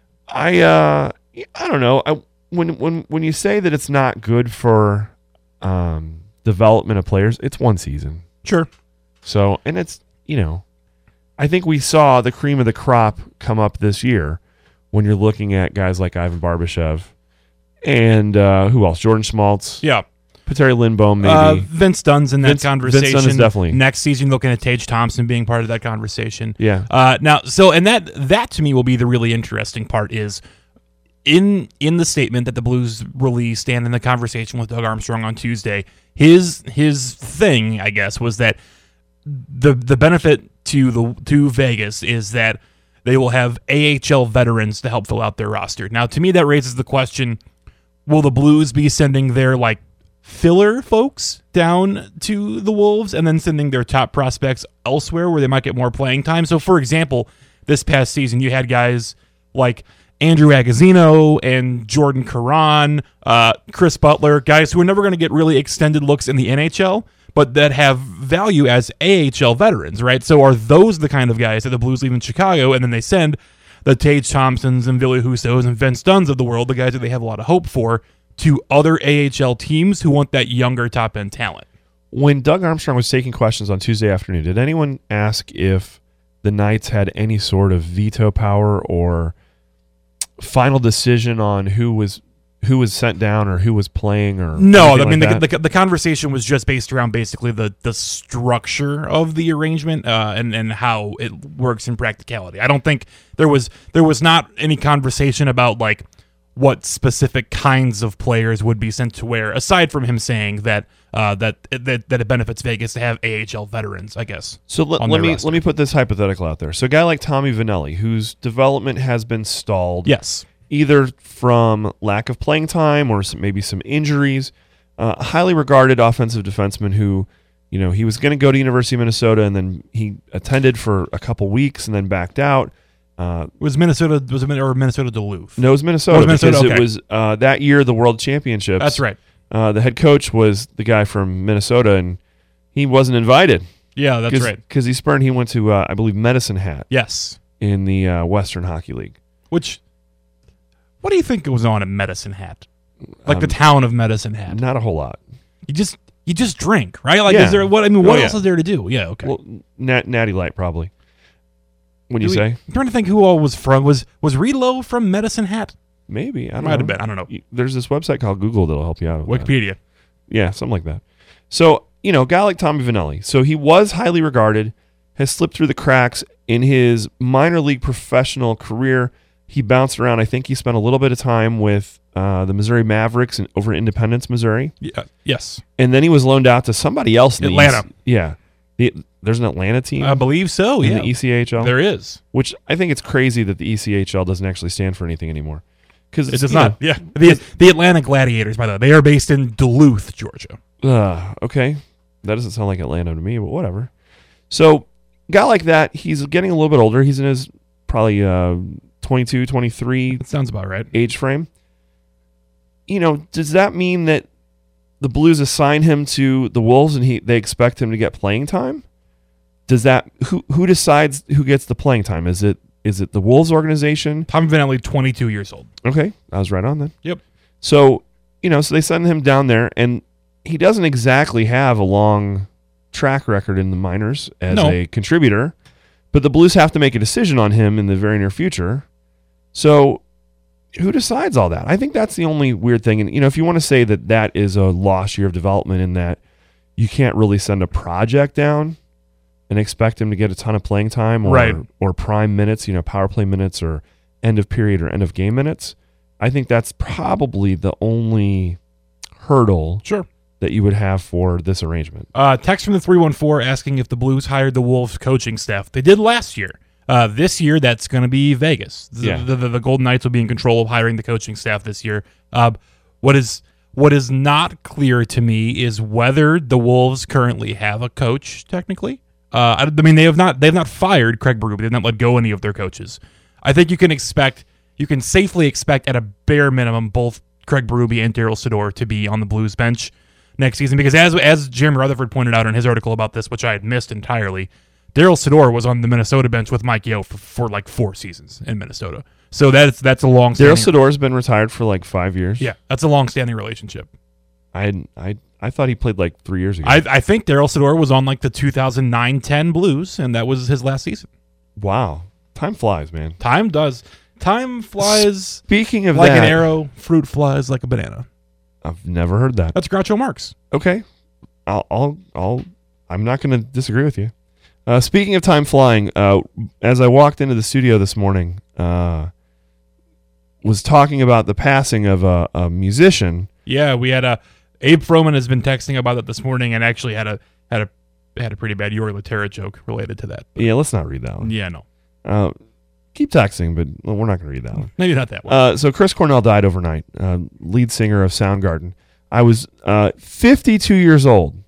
I uh, I don't know. I when when when you say that it's not good for um, development of players, it's one season. Sure. So, and it's, you know, I think we saw the cream of the crop come up this year when you're looking at guys like Ivan Barbashev and uh, who else? Jordan Schmaltz. Yeah. Pateri Lindbohm, maybe. Uh, Vince Dunn's in that Vince- conversation. Vince Dunn is definitely. Next season, looking at Tage Thompson being part of that conversation. Yeah. Uh, now, so and that that to me will be the really interesting part is in in the statement that the Blues released and in the conversation with Doug Armstrong on Tuesday. His his thing, I guess, was that the the benefit to the to Vegas is that they will have A H L veterans to help fill out their roster. Now, to me, that raises the question: will the Blues be sending their like filler folks down to the Wolves and then sending their top prospects elsewhere where they might get more playing time? So, for example, this past season, you had guys like Andrew Agozzino and Jordan Caron, uh, Chris Butler, guys who are never going to get really extended looks in the N H L, but that have value as A H L veterans, right? So are those the kind of guys that the Blues leave in Chicago and then they send the Tage Thompsons and Ville Hussos and Vince Dunns of the world, the guys that they have a lot of hope for, to other A H L teams who want that younger top-end talent? When Doug Armstrong was taking questions on Tuesday afternoon, did anyone ask if the Knights had any sort of veto power or final decision on who was who was sent down or who was playing? Or No, I anything mean, like the, that? the, the conversation was just based around basically the, the structure of the arrangement uh, and, and how it works in practicality. I don't think there was there was not any conversation about, like, what specific kinds of players would be sent to where, aside from him saying that uh, that, that that it benefits Vegas to have A H L veterans, I guess. So let, on let their me roster. let me put this hypothetical out there. So a guy like Tommy Vannelli, whose development has been stalled, Yes. either from lack of playing time or some, maybe some injuries, uh, a highly regarded offensive defenseman who, you know, he was going to go to University of Minnesota and then he attended for a couple weeks and then backed out. Uh, Was Minnesota was it Min- or Minnesota Duluth? no, it was Minnesota, Oh, it was Minnesota, because okay. it was uh, that year the World Championships. That's right. Uh, the head coach was the guy from Minnesota, and he wasn't invited. Yeah, that's right. Because he spurned, he went to, uh, I believe, Medicine Hat Yes. in the uh, Western Hockey League. Which, what do you think goes on in Medicine Hat? Like the Um, town of Medicine Hat. Not a whole lot. You just you just drink, right? Like, Yeah. is there what? I mean, what Oh, else yeah. is there to do? Yeah, okay. Well, nat- Natty Light, probably. When you Do we- say? I'm trying to think who all was from. Was was Reed Lowe from Medicine Hat? Maybe. I don't Might know. have been. I don't know. There's this website called Google that'll help you out with that. Wikipedia. Yeah, something like that. So, you know, a guy like Tommy Vannelli. So he was highly regarded, has slipped through the cracks in his minor league professional career. He bounced around. I think he spent a little bit of time with uh, the Missouri Mavericks in, over in Independence, Missouri. Yeah. Yes. And then he was loaned out to somebody else in the Atlanta. East. Yeah. The, there's an Atlanta team I believe so. in Yeah. the E C H L. There is. Which I think it's crazy that the E C H L doesn't actually stand for anything anymore. Because It does not. Yeah. The the Atlanta Gladiators, by the way, they are based in Duluth, Georgia. Uh, okay. That doesn't sound like Atlanta to me, but whatever. So, guy like that, he's getting a little bit older. He's in his probably uh, twenty-two, twenty-three That sounds about right. age frame. You know, does that mean that the Blues assign him to the Wolves and he they expect him to get playing time? Does that who who decides who gets the playing time? Is it is it the Wolves organization? Tom Vannelli, twenty-two years old. Okay, I was right on then. Yep. So, you know, so they send him down there, and he doesn't exactly have a long track record in the minors as No. a contributor, but the Blues have to make a decision on him in the very near future. So, who decides all that? I think that's the only weird thing. And, you know, if you want to say that that is a lost year of development in that you can't really send a project down and expect him to get a ton of playing time or, Right. or prime minutes, you know, power play minutes or end of period or end of game minutes, I think that's probably the only hurdle Sure. that you would have for this arrangement. Uh, text from the three one four asking if the Blues hired the Wolves coaching staff. They did last year. Uh, this year, that's going to be Vegas. The, Yeah. the, the, the Golden Knights will be in control of hiring the coaching staff this year. Uh, what is what is not clear to me is whether the Wolves currently have a coach. Technically, uh, I, I mean they have not they have not fired Craig Berube. They have not let go any of their coaches. I think you can expect you can safely expect at a bare minimum both Craig Berube and Daryl Sador to be on the Blues bench next season, because as as Jim Rutherford pointed out in his article about this, which I had missed entirely, Daryl Sador was on the Minnesota bench with Mike Yeo for, for like four seasons in Minnesota. So that's that's a long Daryl Sador's been retired for like five years. Yeah, that's a long-standing relationship. I I I thought he played like three years ago. I, I think Daryl Sador was on like the two thousand nine ten Blues, and that was his last season. Wow, time flies, man. Time does. Time flies Speaking of like that, an arrow. Fruit flies like a banana. I've never heard that. That's Groucho Marx. Okay, I'll I'll, I'll I'm not going to disagree with you. Uh, speaking of time flying, uh, as I walked into the studio this morning, uh, was talking about the passing of a, a musician. Yeah, we had a Abe Froman has been texting about that this morning, and actually had a had a had a pretty bad Yori Laterra joke related to that. Yeah, let's not read that one. Yeah, no, Uh, keep texting, but well, we're not going to read that one. maybe not that one. Uh, so Chris Cornell died overnight, uh, lead singer of Soundgarden. I was uh, fifty-two years old.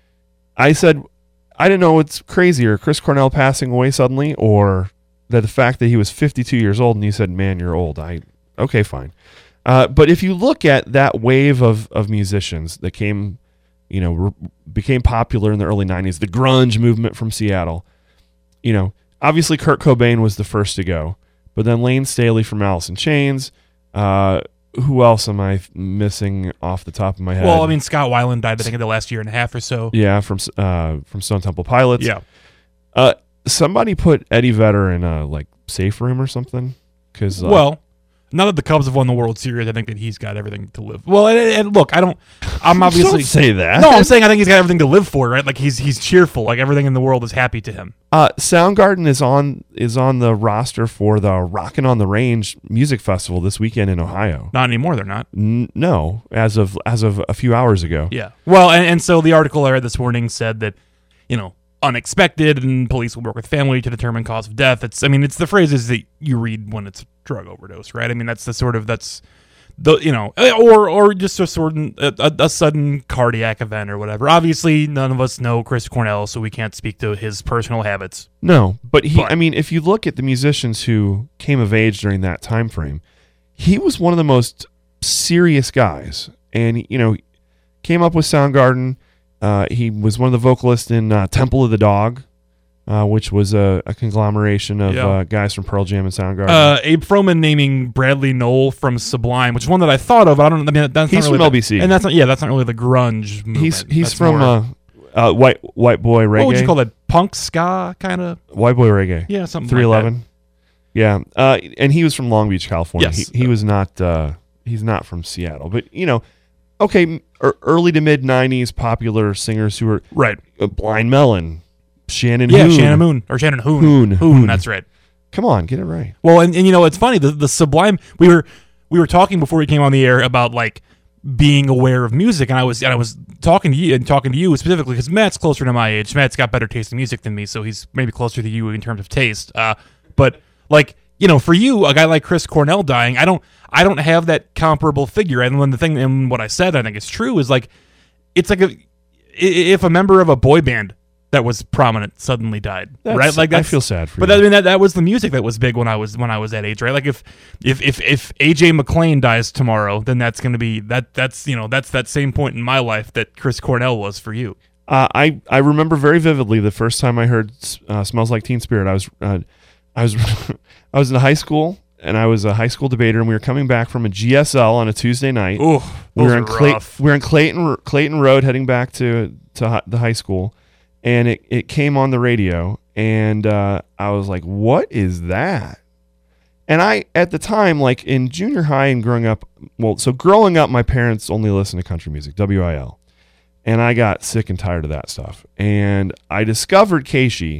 I said, I didn't know what's crazier, Chris Cornell passing away suddenly, or that the fact that he was fifty-two years old. And you said, man, you're old. I okay, fine. Uh, but if you look at that wave of, of musicians that came, you know, re- became popular in the early nineties, the grunge movement from Seattle, you know, obviously Kurt Cobain was the first to go, but then Lane Staley from Alice in Chains. Uh, who else am I missing off the top of my head? Well, I mean, Scott Weiland died, I think, in the last year and a half or so. Yeah, from uh, from Stone Temple Pilots. Yeah. Uh, somebody put Eddie Vedder in a like safe room or something. Because uh, Well, now that the Cubs have won the World Series, I think that he's got everything to live. Well, and, and look, I don't. I'm obviously don't say that. No, I'm saying I think he's got everything to live for, right? Like he's he's cheerful. Like everything in the world is happy to him. Uh, Soundgarden is on is on the roster for the Rockin' on the Range music festival this weekend in Ohio. Not anymore. They're not. N- no, as of as of a few hours ago. Yeah. Well, and, and so the article I read this morning said that, you know, unexpected, and police will work with family to determine cause of death. It's, I mean, it's the phrases that you read when it's a drug overdose, right? I mean, that's the sort of, that's the, you know, or or just a sort of a, a sudden cardiac event or whatever. Obviously, none of us know Chris Cornell, so we can't speak to his personal habits. No, but he. But- I mean, if you look at the musicians who came of age during that time frame, he was one of the most serious guys, and you know, came up with Soundgarden. Uh, he was one of the vocalists in uh, Temple of the Dog, uh, which was a, a conglomeration of Yeah. uh, guys from Pearl Jam and Soundgarden. Uh, Abe Froman naming Bradley Knoll from Sublime, which is one that I thought of. I don't. I mean, that's He's not really from the- L B C. and that's not. Yeah, that's not really the grunge movement. he's he's That's from more- uh, uh, white white boy reggae. what would you call that? Punk ska kind of. White boy reggae. Yeah, something. Three like eleven. Yeah, uh, and he was from Long Beach, California. Yes. He, he was not. Uh, he's not from Seattle, but you know, okay, m- er- early to mid nineties popular singers who were that. Right. uh, Blind Melon, Shannon. Yeah, Hoon. Shannon Moon or Shannon Hoon. Hoon. Hoon. That's right. Come on, get it right. Well, and, and you know it's funny the the Sublime. We were we were talking before we came on the air about like being aware of music, and I was and I was talking to you and talking to you specifically because Matt's closer to my age. Matt's got better taste in music than me, so he's maybe closer to you in terms of taste. Uh, but like you know, for you, a guy like Chris Cornell dying, I don't I don't have that comparable figure. And when the thing and what I said, I think it's true, is like it's like a i- if a member of a boy band that was prominent suddenly died, That's- right? Like I that's, feel sad for but you. that, I mean that, that was the music that was big when I was when I was that age, right? Like if if if if A J McLean dies tomorrow, then that's going to be that that's you know that's that same point in my life that Chris Cornell was for you. Uh, I I remember very vividly the first time I heard uh, "Smells Like Teen Spirit." I was uh, I was I was in high school, and I was a high school debater, and we were coming back from a G S L on a Tuesday night. Ooh, we those were are in Clay- rough. we were in Clayton Clayton Road, heading back to to hi- the high school, and it, it came on the radio, and uh, I was like, "What is that?" And I, at the time, like in junior high and growing up, well, so growing up, my parents only listened to country music, W I L, and I got sick and tired of that stuff. And I discovered Keishi,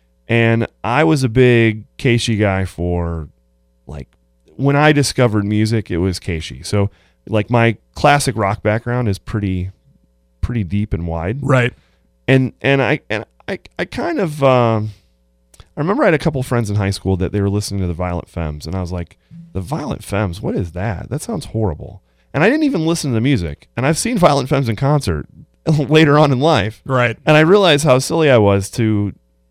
and I was a big Keishi guy for, like, when I discovered music, it was Keishi. So, like, my classic rock background is pretty, pretty deep and wide. Right. And and I and I I kind of um, I remember I had a couple friends in high school that they were listening to the Violent Femmes, and I was like, the Violent Femmes, what is that? That sounds horrible. And I didn't even listen to the music. And I've seen Violent Femmes in concert later on in life, Right. and I realized how silly I was to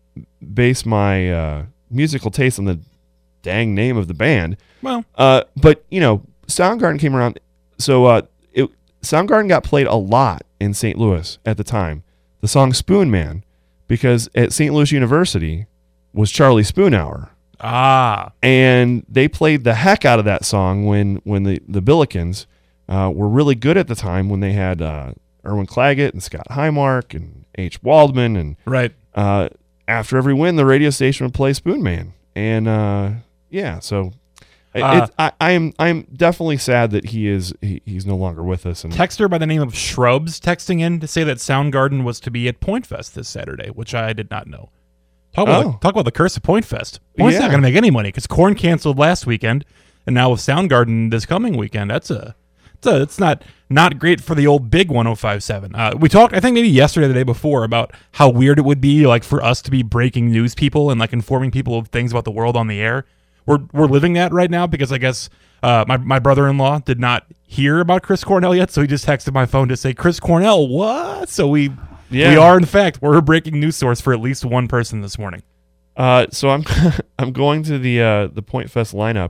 base my uh, musical taste on the dang name of the band. Well, Uh, but you know, Soundgarden came around, so uh, it Soundgarden got played a lot in Saint Louis at the time. The song "Spoon Man," because at Saint Louis University was Charlie Spoonhour, ah, and they played the heck out of that song when when the the Billikens uh, were really good at the time when they had uh, Erwin Claggett and Scott Highmark and H. Waldman. And Right. uh, after every win, the radio station would play Spoon Man. And uh, yeah, so it, Uh, it, I, I am I'm definitely sad that he is he, he's no longer with us. And Texter by the name of Shrubs texting in to say that Soundgarden was to be at Point Fest this Saturday, which I did not know. Talk about, Oh. the, talk about the curse of Point Fest. Point's Yeah. not going to make any money because Korn canceled last weekend, and now with Soundgarden this coming weekend, that's a it's a, it's not not great for the old big one oh five seven. Uh, we talked, I think maybe yesterday or the day before, about how weird it would be like for us to be breaking news people and like informing people of things about the world on the air. We're we're living that right now because I guess uh, my my brother-in-law did not hear about Chris Cornell yet, so he just texted my phone to say Chris Cornell, what? So we Yeah. we are in fact we're a breaking news source for at least one person this morning. Uh, so I'm I'm going to the uh, the Point Fest lineup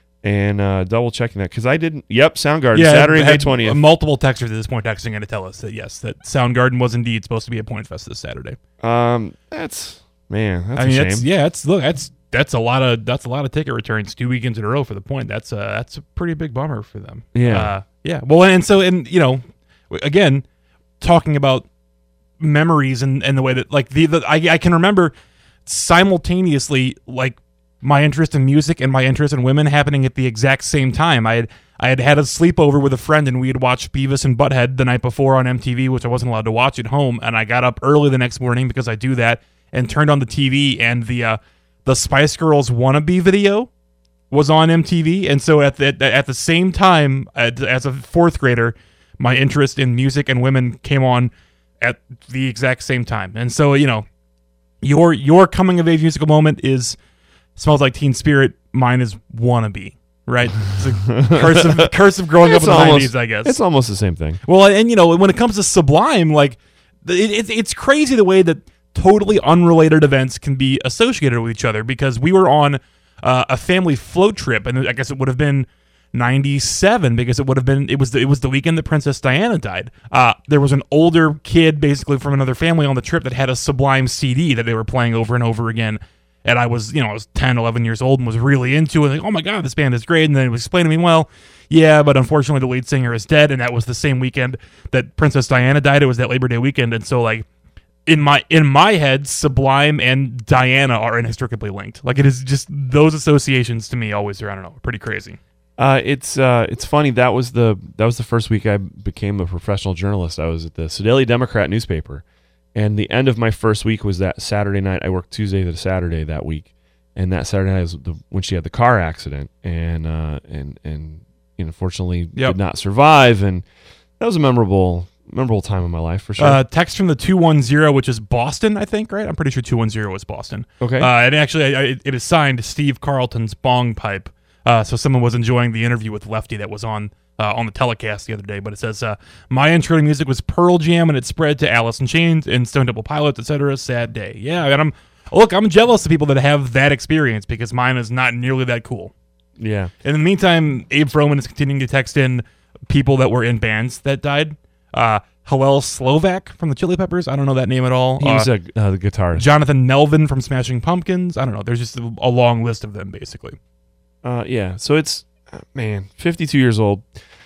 and uh, double checking that because I didn't. Yep, Soundgarden Saturday, I May had twentieth. Multiple texters at this point texting in to tell us that yes, that Soundgarden was indeed supposed to be at Point Fest this Saturday. Um, that's man, that's I mean, a that's shame. yeah, it's look, that's that's a lot of that's a lot of ticket returns two weekends in a row for the Point. That's a that's a pretty big bummer for them. Yeah. uh, yeah. Well, and so and you know, again, talking about memories and, and the way that like the, the I, I can remember simultaneously like my interest in music and my interest in women happening at the exact same time. I had I had had a sleepover with a friend and we had watched Beavis and Butthead the night before on M T V, which I wasn't allowed to watch at home, and I got up early the next morning because I do that and turned on the T V and the uh, the Spice Girls Wannabe video was on M T V, and so at the at the same time at, as a fourth grader, my interest in music and women came on at the exact same time. And so, you know, your your coming of age musical moment is Smells Like Teen Spirit. Mine is Wannabe, right? It's a curse of curse of growing It's up in the almost- nineties, I guess. It's almost the same thing. Well, and you know, when it comes to Sublime, like it, it's it's crazy the way that totally unrelated events can be associated with each other, because we were on uh, a family float trip, and I guess it would have been ninety-seven because it would have been it was the, it was the weekend that Princess Diana died. Uh, there was an older kid, basically from another family, on the trip that had a Sublime C D that they were playing over and over again. And I was, you know, I was ten, eleven years old and was really into it. Like, oh my God, this band is great. And then it was explained to me, well, yeah, but unfortunately the lead singer is dead. And that was the same weekend that Princess Diana died. It was that Labor Day weekend. And so, like, in my in my head, Sublime and Diana are inextricably linked. Like, it is just those associations to me always are, I don't know, pretty crazy. Uh, it's uh, it's funny. That was the that was the first week I became a professional journalist. I was at the Sedalia Democrat newspaper, and the end of my first week was that Saturday night. I worked Tuesday to Saturday that week, and that Saturday night was the, when she had the car accident, and uh, and and you know, unfortunately Yep. did not survive. And that was a memorable memorable time in my life for sure. Uh, text from the two one zero, which is Boston, I think, right? I'm pretty sure two one zero is Boston. Okay. Uh, and actually, I, it is signed Steve Carlton's Bong Pipe. Uh, so someone was enjoying the interview with Lefty that was on uh, on the telecast the other day. But it says, uh, my intro to music was Pearl Jam, and it spread to Alice in Chains and Stone Temple Pilots, et cetera. Sad day. Yeah, and I'm look, I'm jealous of people that have that experience because mine is not nearly that cool. yeah. In the meantime, Abe Froman is continuing to text in people that were in bands that died. Uh, Hillel Slovak from the Chili Peppers. I don't know that name at all. He was Uh, a uh, the guitarist. Jonathan Melvin from Smashing Pumpkins. I don't know. There's just a, a long list of them, basically. Uh, yeah. So it's uh, man, fifty-two years old.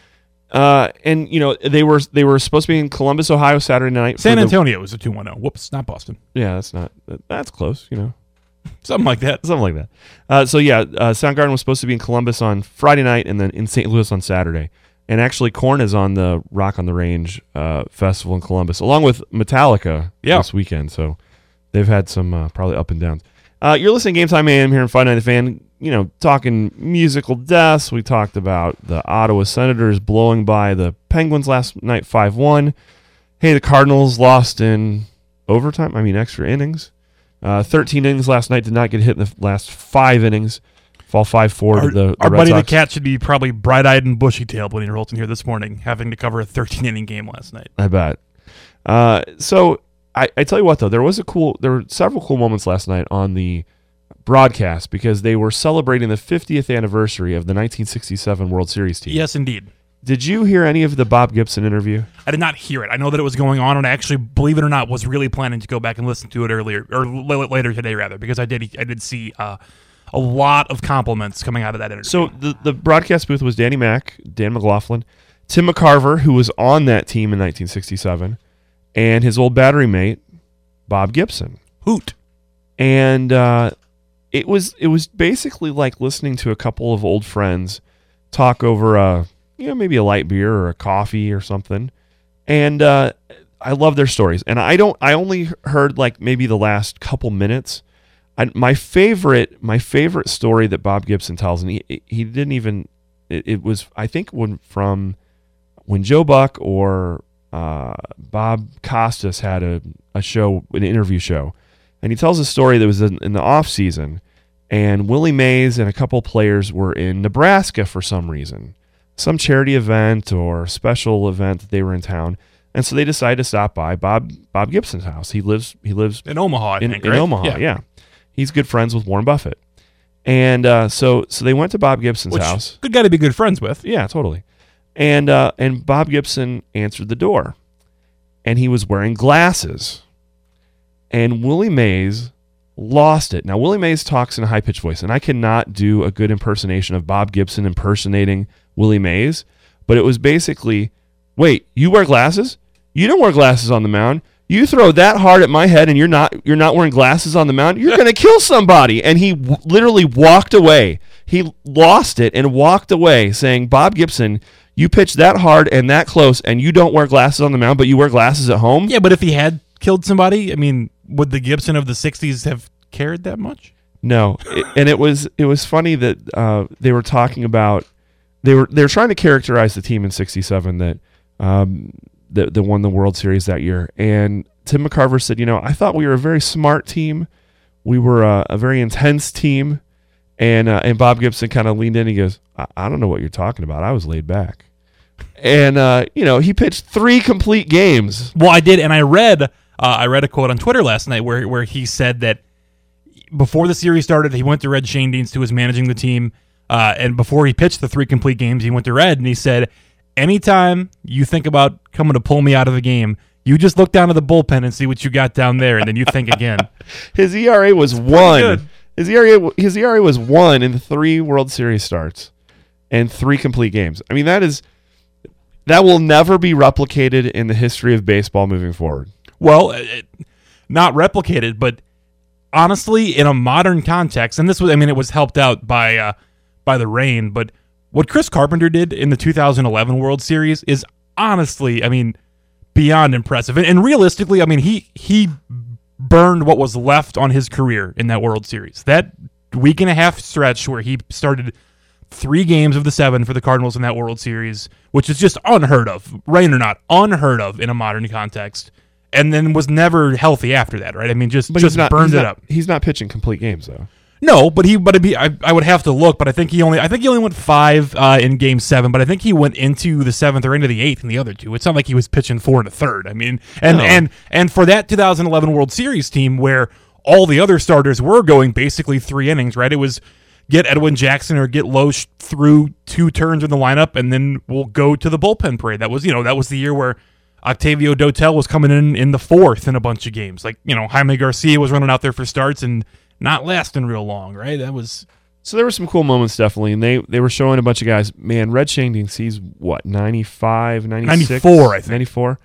Uh, and you know they were they were supposed to be in Columbus, Ohio, Saturday night. San for the- Antonio was a two one zero. Whoops, not Boston. Yeah, that's not that's close. You know. Something like that. Something like that. Uh, so yeah, uh, Soundgarden was supposed to be in Columbus on Friday night and then in Saint Louis on Saturday. And actually, Korn is on the Rock on the Range uh, festival in Columbus, along with Metallica Yeah. this weekend. So they've had some uh, probably up and downs. Uh, you're listening to Game Time A M here in five ninety The Fan. You know, talking musical deaths. We talked about the Ottawa Senators blowing by the Penguins last night five one. Hey, the Cardinals lost in overtime. I mean, extra innings. Uh, thirteen innings last night, did not get hit in the last five innings. Fall five four to Our, the, the our Red buddy the Sox. cat should be probably bright-eyed and bushy-tailed when he rolls in here this morning, having to cover a thirteen-inning game last night. I bet. Uh, so I, I tell you what, though, there was a cool. There were several cool moments last night on the broadcast because they were celebrating the fiftieth anniversary of the nineteen sixty-seven World Series team. Yes, indeed. Did you hear any of the Bob Gibson interview? I did not hear it. I know that it was going on, and I actually, believe it or not, was really planning to go back and listen to it earlier, or l- later today, rather, because I did I did see uh, a lot of compliments coming out of that interview. So the the broadcast booth was Danny Mac, Dan McLaughlin, Tim McCarver, who was on that team in nineteen sixty-seven, and his old battery mate, Bob Gibson. Hoot. And uh, it was it was basically like listening to a couple of old friends talk over a, you know, maybe a light beer or a coffee or something. And uh, I love their stories. And I don't I only heard like maybe the last couple minutes. I, my favorite my favorite story that Bob Gibson tells, and he he didn't even it, it was I think when from when Joe Buck or uh, Bob Costas had a, a show, an interview show, and he tells a story that was in, in the off season, and Willie Mays and a couple players were in Nebraska for some reason, some charity event or special event that they were in town, and so they decided to stop by Bob Bob Gibson's house. He lives he lives In Omaha, I in, think, in right? Omaha, yeah. Yeah. He's good friends with Warren Buffett, and uh, so so they went to Bob Gibson's Which, house. good guy to be good friends with. Yeah, totally. And uh, and Bob Gibson answered the door, and he was wearing glasses. And Willie Mays lost it. Now, Willie Mays talks in a high-pitched voice, and I cannot do a good impersonation of Bob Gibson impersonating Willie Mays, but it was basically, wait, you wear glasses? You don't wear glasses on the mound. You throw that hard at my head, and you're not you're not wearing glasses on the mound. You're going to kill somebody. And he w- literally walked away. He lost it and walked away, saying, Bob Gibson, you pitch that hard and that close, and you don't wear glasses on the mound, but you wear glasses at home? Yeah, but if he had killed somebody, I mean, would the Gibson of the sixties have cared that much? No. It- and it was it was funny that uh, they were talking about they were they were trying to characterize the team in sixty-seven that um, that, that won the World Series that year. And Tim McCarver said, you know, I thought we were a very smart team. We were a, a very intense team. And uh, and Bob Gibson kind of leaned in and he goes, I-, I don't know what you're talking about. I was laid back. And, uh, you know, he pitched three complete games. Well, I did, and I read uh, I read a quote on Twitter last night where where he said that before the series started, he went to Red Schoendienst, who was managing the team, uh, and before he pitched the three complete games, he went to Red, and he said, anytime you think about coming to pull me out of the game, you just look down to the bullpen and see what you got down there, and then you think again. His E R A was one. good. His E R A his E R A was one in three World Series starts and three complete games. I mean, that is that will never be replicated in the history of baseball moving forward. Well, it, not replicated, but honestly, in a modern context, and this was, I mean, it was helped out by uh, by the rain, but what Chris Carpenter did in the two thousand eleven World Series is honestly, I mean, beyond impressive. And, and realistically, I mean, he he burned what was left on his career in that World Series. That week and a half stretch where he started three games of the seven for the Cardinals in that World Series, which is just unheard of, rain or not, unheard of in a modern context, and then was never healthy after that, right? I mean, just, But just he's not, burned he's it not- up. He's not pitching complete games though. No, but he, but it'd be, I, I would have to look, but I think he only, I think he only went five uh, in Game Seven, but I think he went into the seventh or into the eighth in the other two. It's not like he was pitching four and a third. I mean, and No. and and for that two thousand eleven World Series team where all the other starters were going basically three innings, right? It was get Edwin Jackson or get Loesch through two turns in the lineup, and then we'll go to the bullpen parade. That was, you know, that was the year where Octavio Dotel was coming in in the fourth in a bunch of games. Like, you know, Jaime Garcia was running out there for starts and not lasting real long, right? That was So there were some cool moments definitely, and they they were showing a bunch of guys. Man, Red Schoendienst, he's what, ninety-five, ninety-six? ninety-four, I think. ninety-four.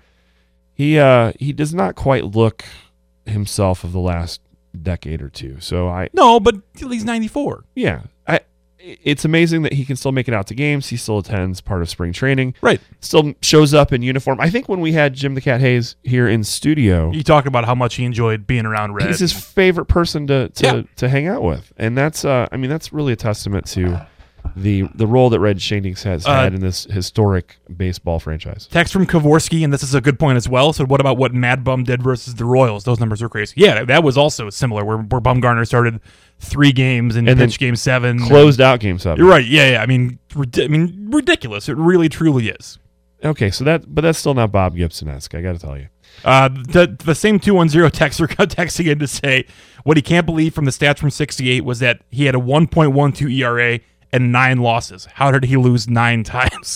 He uh he does not quite look himself of the last decade or two. So I no, but he's ninety-four. yeah, I it's amazing that he can still make it out to games. He still attends part of spring training. Right. Still shows up in uniform. I think when we had Jim the Cat Hayes here in studio, You talk about how much he enjoyed being around Red. he's his favorite person to to, Yeah. to hang out with, and that's uh, I mean that's really a testament to the the role that Red Schoendienst has Uh, had in this historic baseball franchise. Text from Kavorsky, and this is a good point as well. So, what about what Mad Bum did versus the Royals? Those numbers are crazy. Yeah, that was also similar, where, where Bumgarner started three games and, And then pitched game seven. Closed out game seven. You're right. Yeah, yeah. I mean, rid- I mean, ridiculous. It really, truly is. Okay, so that but that's still not Bob Gibson-esque, I got to tell you. Uh, the the same two one zero texter texting in to say what he can't believe from the stats from sixty-eight was that he had a one point one two E R A and nine losses. How did he lose nine times?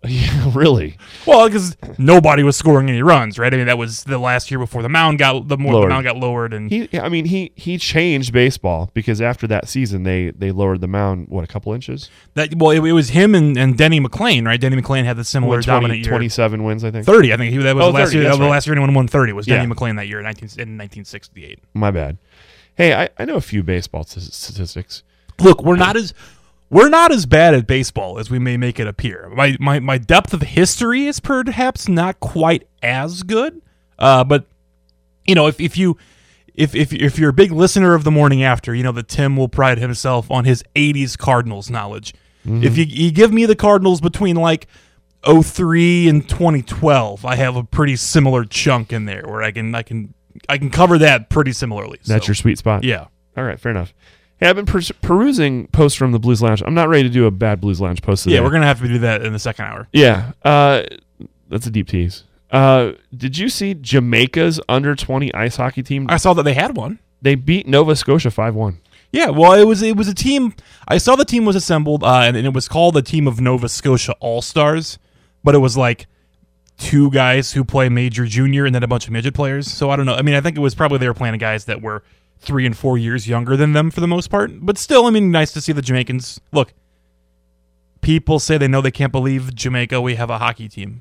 Yeah, really. Well, because nobody was scoring any runs, right? I mean, that was the last year before the mound got the more Lowered. the mound got lowered, and He, I mean, he he changed baseball because after that season, they they lowered the mound what a couple inches. that well, it, it was him and, and Denny McClain, right? Denny McClain had the similar What, twenty, dominant year. twenty-seven wins, I think. thirty, I think he that was Oh, the last thirty, year. that's The right. last year anyone won thirty was Denny Yeah. McClain that year in, nineteen, in nineteen sixty-eight. My bad. Hey, I, I know a few baseball t- statistics. Look, we're not as we're not as bad at baseball as we may make it appear. My my, my depth of history is perhaps not quite as good. Uh, but you know, if, if you if, if if you're a big listener of the Morning After, you know that Tim will pride himself on his eighties Cardinals knowledge. Mm-hmm. If you, you give me the Cardinals between like oh three and twenty twelve, I have a pretty similar chunk in there where I can I can I can cover that pretty similarly. That's So, your sweet spot. yeah. All right, fair enough. Hey, I've been per- perusing posts from the Blues Lounge. I'm not ready to do a bad Blues Lounge post today. Yeah, we're gonna have to do that in the second hour. Yeah, uh, that's a deep tease. Uh, did you see Jamaica's under twenty ice hockey team? I saw that they had one. They beat Nova Scotia five one. Yeah, well, it was it was a team. I saw the team was assembled, uh, and, and it was called the team of Nova Scotia All Stars, but it was like two guys who play major junior and then a bunch of midget players. So I don't know. I mean, I think it was probably they were playing guys that were three and four years younger than them for the most part. But still, I mean, nice to see the Jamaicans. Look, people say they know they can't believe Jamaica. We have a hockey team.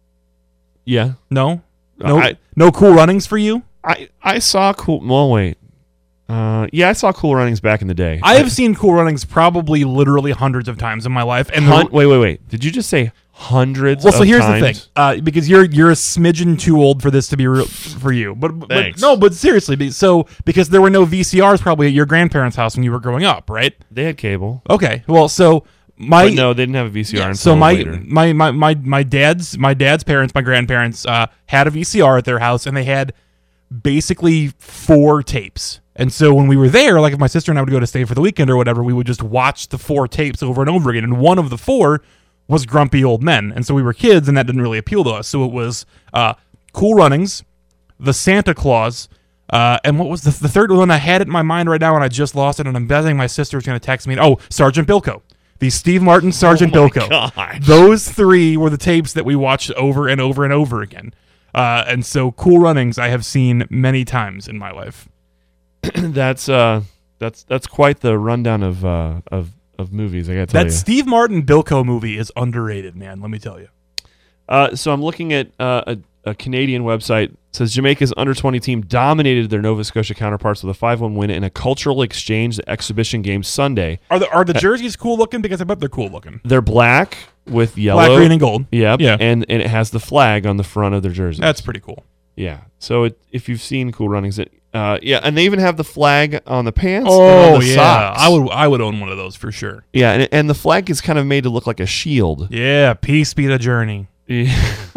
Yeah, No, no, I- no cool runnings for you. I I saw cool. Well, wait. Uh, yeah, I saw Cool Runnings back in the day. I have seen cool runnings probably literally hundreds of times in my life. And the- Hun- wait, wait, wait. Did you just say hundreds? Well, so of here's times? the thing, uh, because you're you're a smidgen too old for this to be real for you. But, but Thanks. no, but seriously, be- so because there were no V C Rs probably at your grandparents' house when you were growing up, right? They had cable. Okay, well, so my But no, they didn't have a V C R yeah, until so my, later. my my my my dad's my dad's parents, my grandparents, uh, had a V C R at their house, and they had basically four tapes. And so when we were there, like if my sister and I would go to stay for the weekend or whatever, we would just watch the four tapes over and over again. And one of the four was Grumpy Old Men. And so we were kids, and that didn't really appeal to us. So it was uh, Cool Runnings, The Santa Claus, uh, and what was the, the third one? I had it in my mind right now, and I just lost it. And I'm betting my sister was going to text me. Oh, Sergeant Bilko. The Steve Martin Sergeant Oh my Bilko. gosh. Those three were the tapes that we watched over and over and over again. Uh, and so Cool Runnings I have seen many times in my life. that's uh, that's that's quite the rundown of uh, of of movies. I gotta tell That you. Steve Martin Bilko movie is underrated, man. Let me tell you. Uh, so I'm looking at uh, a, a Canadian website. It says Jamaica's under twenty team dominated their Nova Scotia counterparts with a five one win in a cultural exchange exhibition game Sunday. Are the are the jerseys cool looking? Because I bet they're cool looking. They're black with yellow, Black, green, and gold. Yep. Yeah. And and it has the flag on the front of their jersey. That's pretty cool. Yeah. So it, if you've seen Cool Runnings, it uh, yeah, and they even have the flag on the pants. and Oh on the yeah, socks. I would I would own one of those for sure. Yeah, and, and the flag is kind of made to look like a shield. Yeah, peace be the journey. Yeah.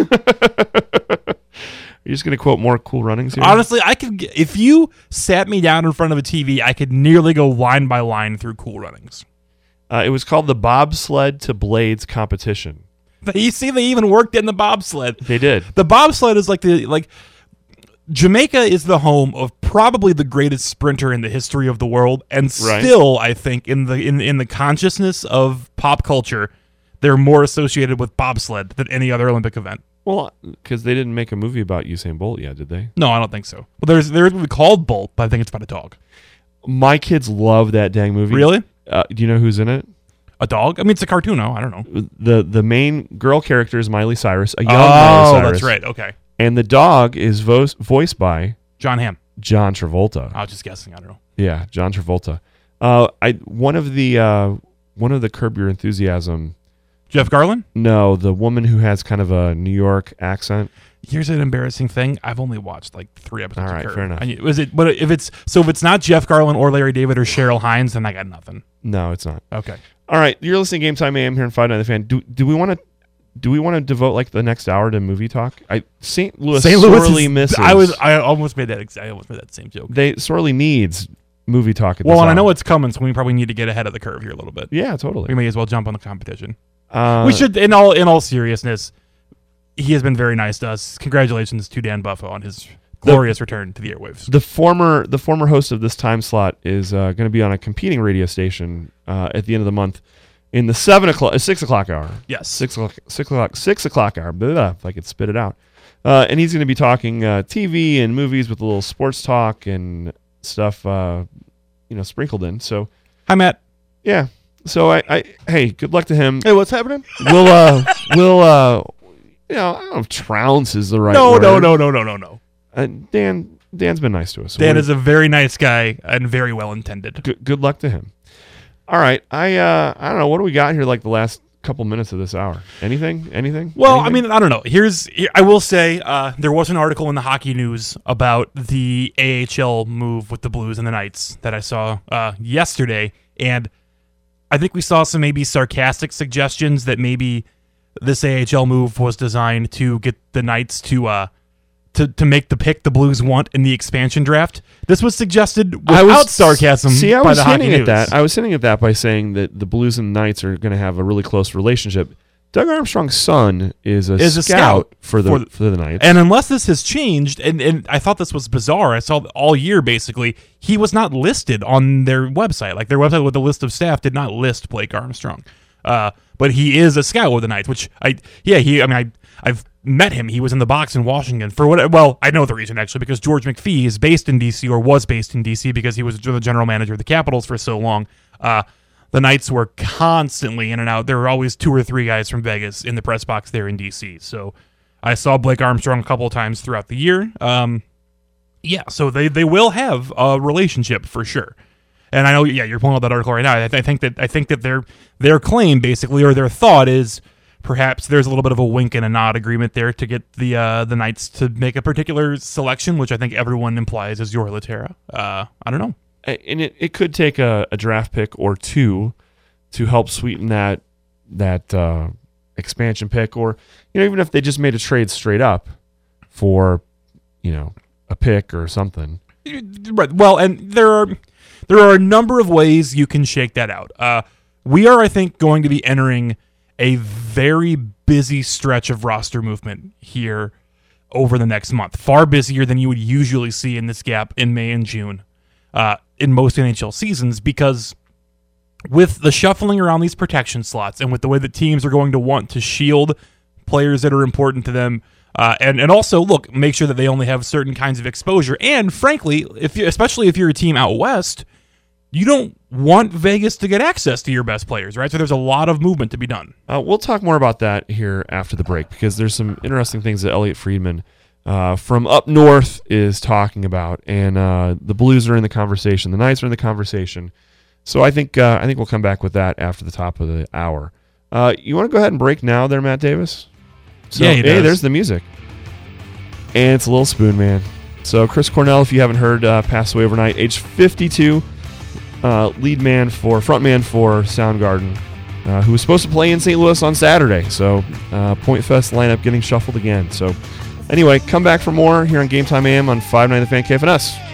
You're just gonna quote more Cool Runnings here. Honestly, I could g- if you sat me down in front of a T V, I could nearly go line by line through Cool Runnings. Uh, it was called the Bobsled to Blades competition. You see, they even worked in the bobsled. They did. The bobsled is like the like Jamaica is the home of probably the greatest sprinter in the history of the world, and Right. still, I think in the in in the consciousness of pop culture, they're more associated with bobsled than any other Olympic event. Well, because they didn't make a movie about Usain Bolt yet, did they? No, I don't think so. Well, there's there's one called Bolt, but I think it's about a dog. My kids love that dang movie. Really? Uh, do you know who's in it? A dog? I mean, it's a cartoon. No, I don't know. The the main girl character is Miley Cyrus, a young Oh, Miley Cyrus. that's right. Okay, And the dog is vo- voiced by John Hamm. John Travolta. I was just guessing. I don't know. Yeah, John Travolta. Uh, I one of the uh, one of the Curb Your Enthusiasm. Jeff Garlin? No, the woman who has kind of a New York accent. Here's an embarrassing thing. I've only watched like three episodes. All right, of Curb. fair enough. I knew- was it? But if it's so, if it's not Jeff Garlin or Larry David or Cheryl Hines, then I got nothing. No, it's not. Okay. All right, you're listening to Game Time A M here in Five Nine the Fan. Do do we want to do we want to devote like the next hour to movie talk? I Saint Louis Saint Louis sorely is- misses. I was. I almost made that. ex- I almost made that same joke. They sorely needs movie talk. At Well, this and I know hour. it's coming, so we probably need to get ahead of the curve here a little bit. Yeah, We totally. may as well jump on the competition. Uh, we should, in all in all seriousness, he has been very nice to us. Congratulations to Dan Buffo on his glorious return to the airwaves. The former the former host of this time slot is uh, going to be on a competing radio station uh, at the end of the month, in the seven o'clock, uh, six o'clock hour. Yes. Six o'clock, six o'clock, six o'clock hour. Blah, blah, if I could spit it out. Uh, and he's going to be talking uh, T V and movies with a little sports talk and stuff, uh, you know, sprinkled in. So, Hi, Matt. yeah. So I, I, hey, good luck to him. Hey, what's happening? We'll, uh, we'll, uh, you know, I don't know if trounce is the right No, word. no, no, no, no, no, no. Uh, Dan, Dan's been nice to us. So Dan we're- is a very nice guy and very well intended. good, good luck to him. All right, I, uh, I don't know what do we got here. Like the last couple minutes of this hour. Anything? Anything? Well, Anything? I mean, I don't know. Here's I will say uh, there was an article in the Hockey News about the A H L move with the Blues and the Knights that I saw uh, yesterday, and I think we saw some maybe sarcastic suggestions that maybe this A H L move was designed to get the Knights to uh, to to make the pick the Blues want in the expansion draft. This was suggested I without was, sarcasm See, I by was the Hockey hinting at News. that. I was hinting at that by saying that the Blues and Knights are going to have a really close relationship. Doug Armstrong's son is a, Is a scout, scout for the for the- for the Knights. And unless this has changed, and, and I thought this was bizarre, I saw all year basically, he was not listed on their website. Like their website with the list of staff did not list Blake Armstrong. Uh, but he is a scout with the Knights, which I, yeah, he, I mean, I, I've met him. He was in the box in Washington for what, well, I know the reason actually, because George McPhee is based in D C or was based in D C because he was the general manager of the Capitals for so long. Uh, The Knights were constantly in and out. There were always two or three guys from Vegas in the press box there in D C. So I saw Blake Armstrong a couple of times throughout the year. Um, yeah, so they, they will have a relationship for sure. And I know, yeah, you're pulling up that article right now. I, th- I think that I think that their their claim basically, or their thought is perhaps there's a little bit of a wink and a nod agreement there to get the uh, the Knights to make a particular selection, which I think everyone implies is Jori Lehtera. Uh, I don't know. and it, it could take a, a draft pick or two to help sweeten that that uh, expansion pick, or you know, even if they just made a trade straight up for, you know, a pick or something. Right. Well, and there are there are a number of ways you can shake that out. Uh, we are, I think, going to be entering a very busy stretch of roster movement here over the next month. Far busier than you would usually see in this gap in May and June uh, in most N H L seasons, because with the shuffling around these protection slots and with the way that teams are going to want to shield players that are important to them, uh, and and also look, make sure that they only have certain kinds of exposure. And frankly, if you, especially if you're a team out west, you don't want Vegas to get access to your best players, right? So there's a lot of movement to be done. Uh, we'll talk more about that here after the break, because there's some interesting things that Elliot Friedman uh, from up north is talking about, and uh, the Blues are in the conversation, the Knights are in the conversation. So I think uh, I think we'll come back with that after the top of the hour. Uh, you want to go ahead and break now, there, Matt Davis? So, Yeah, he hey, does. there's the music, and it's a Little Spoon Man. So Chris Cornell, if you haven't heard, uh, passed away overnight, age fifty-two. Uh, lead man for, front man for Soundgarden, uh, who was supposed to play in Saint Louis on Saturday. So, uh, Point Fest lineup getting shuffled again. So, anyway, come back for more here on Game Time A M on five ninety The Fan, K F N S.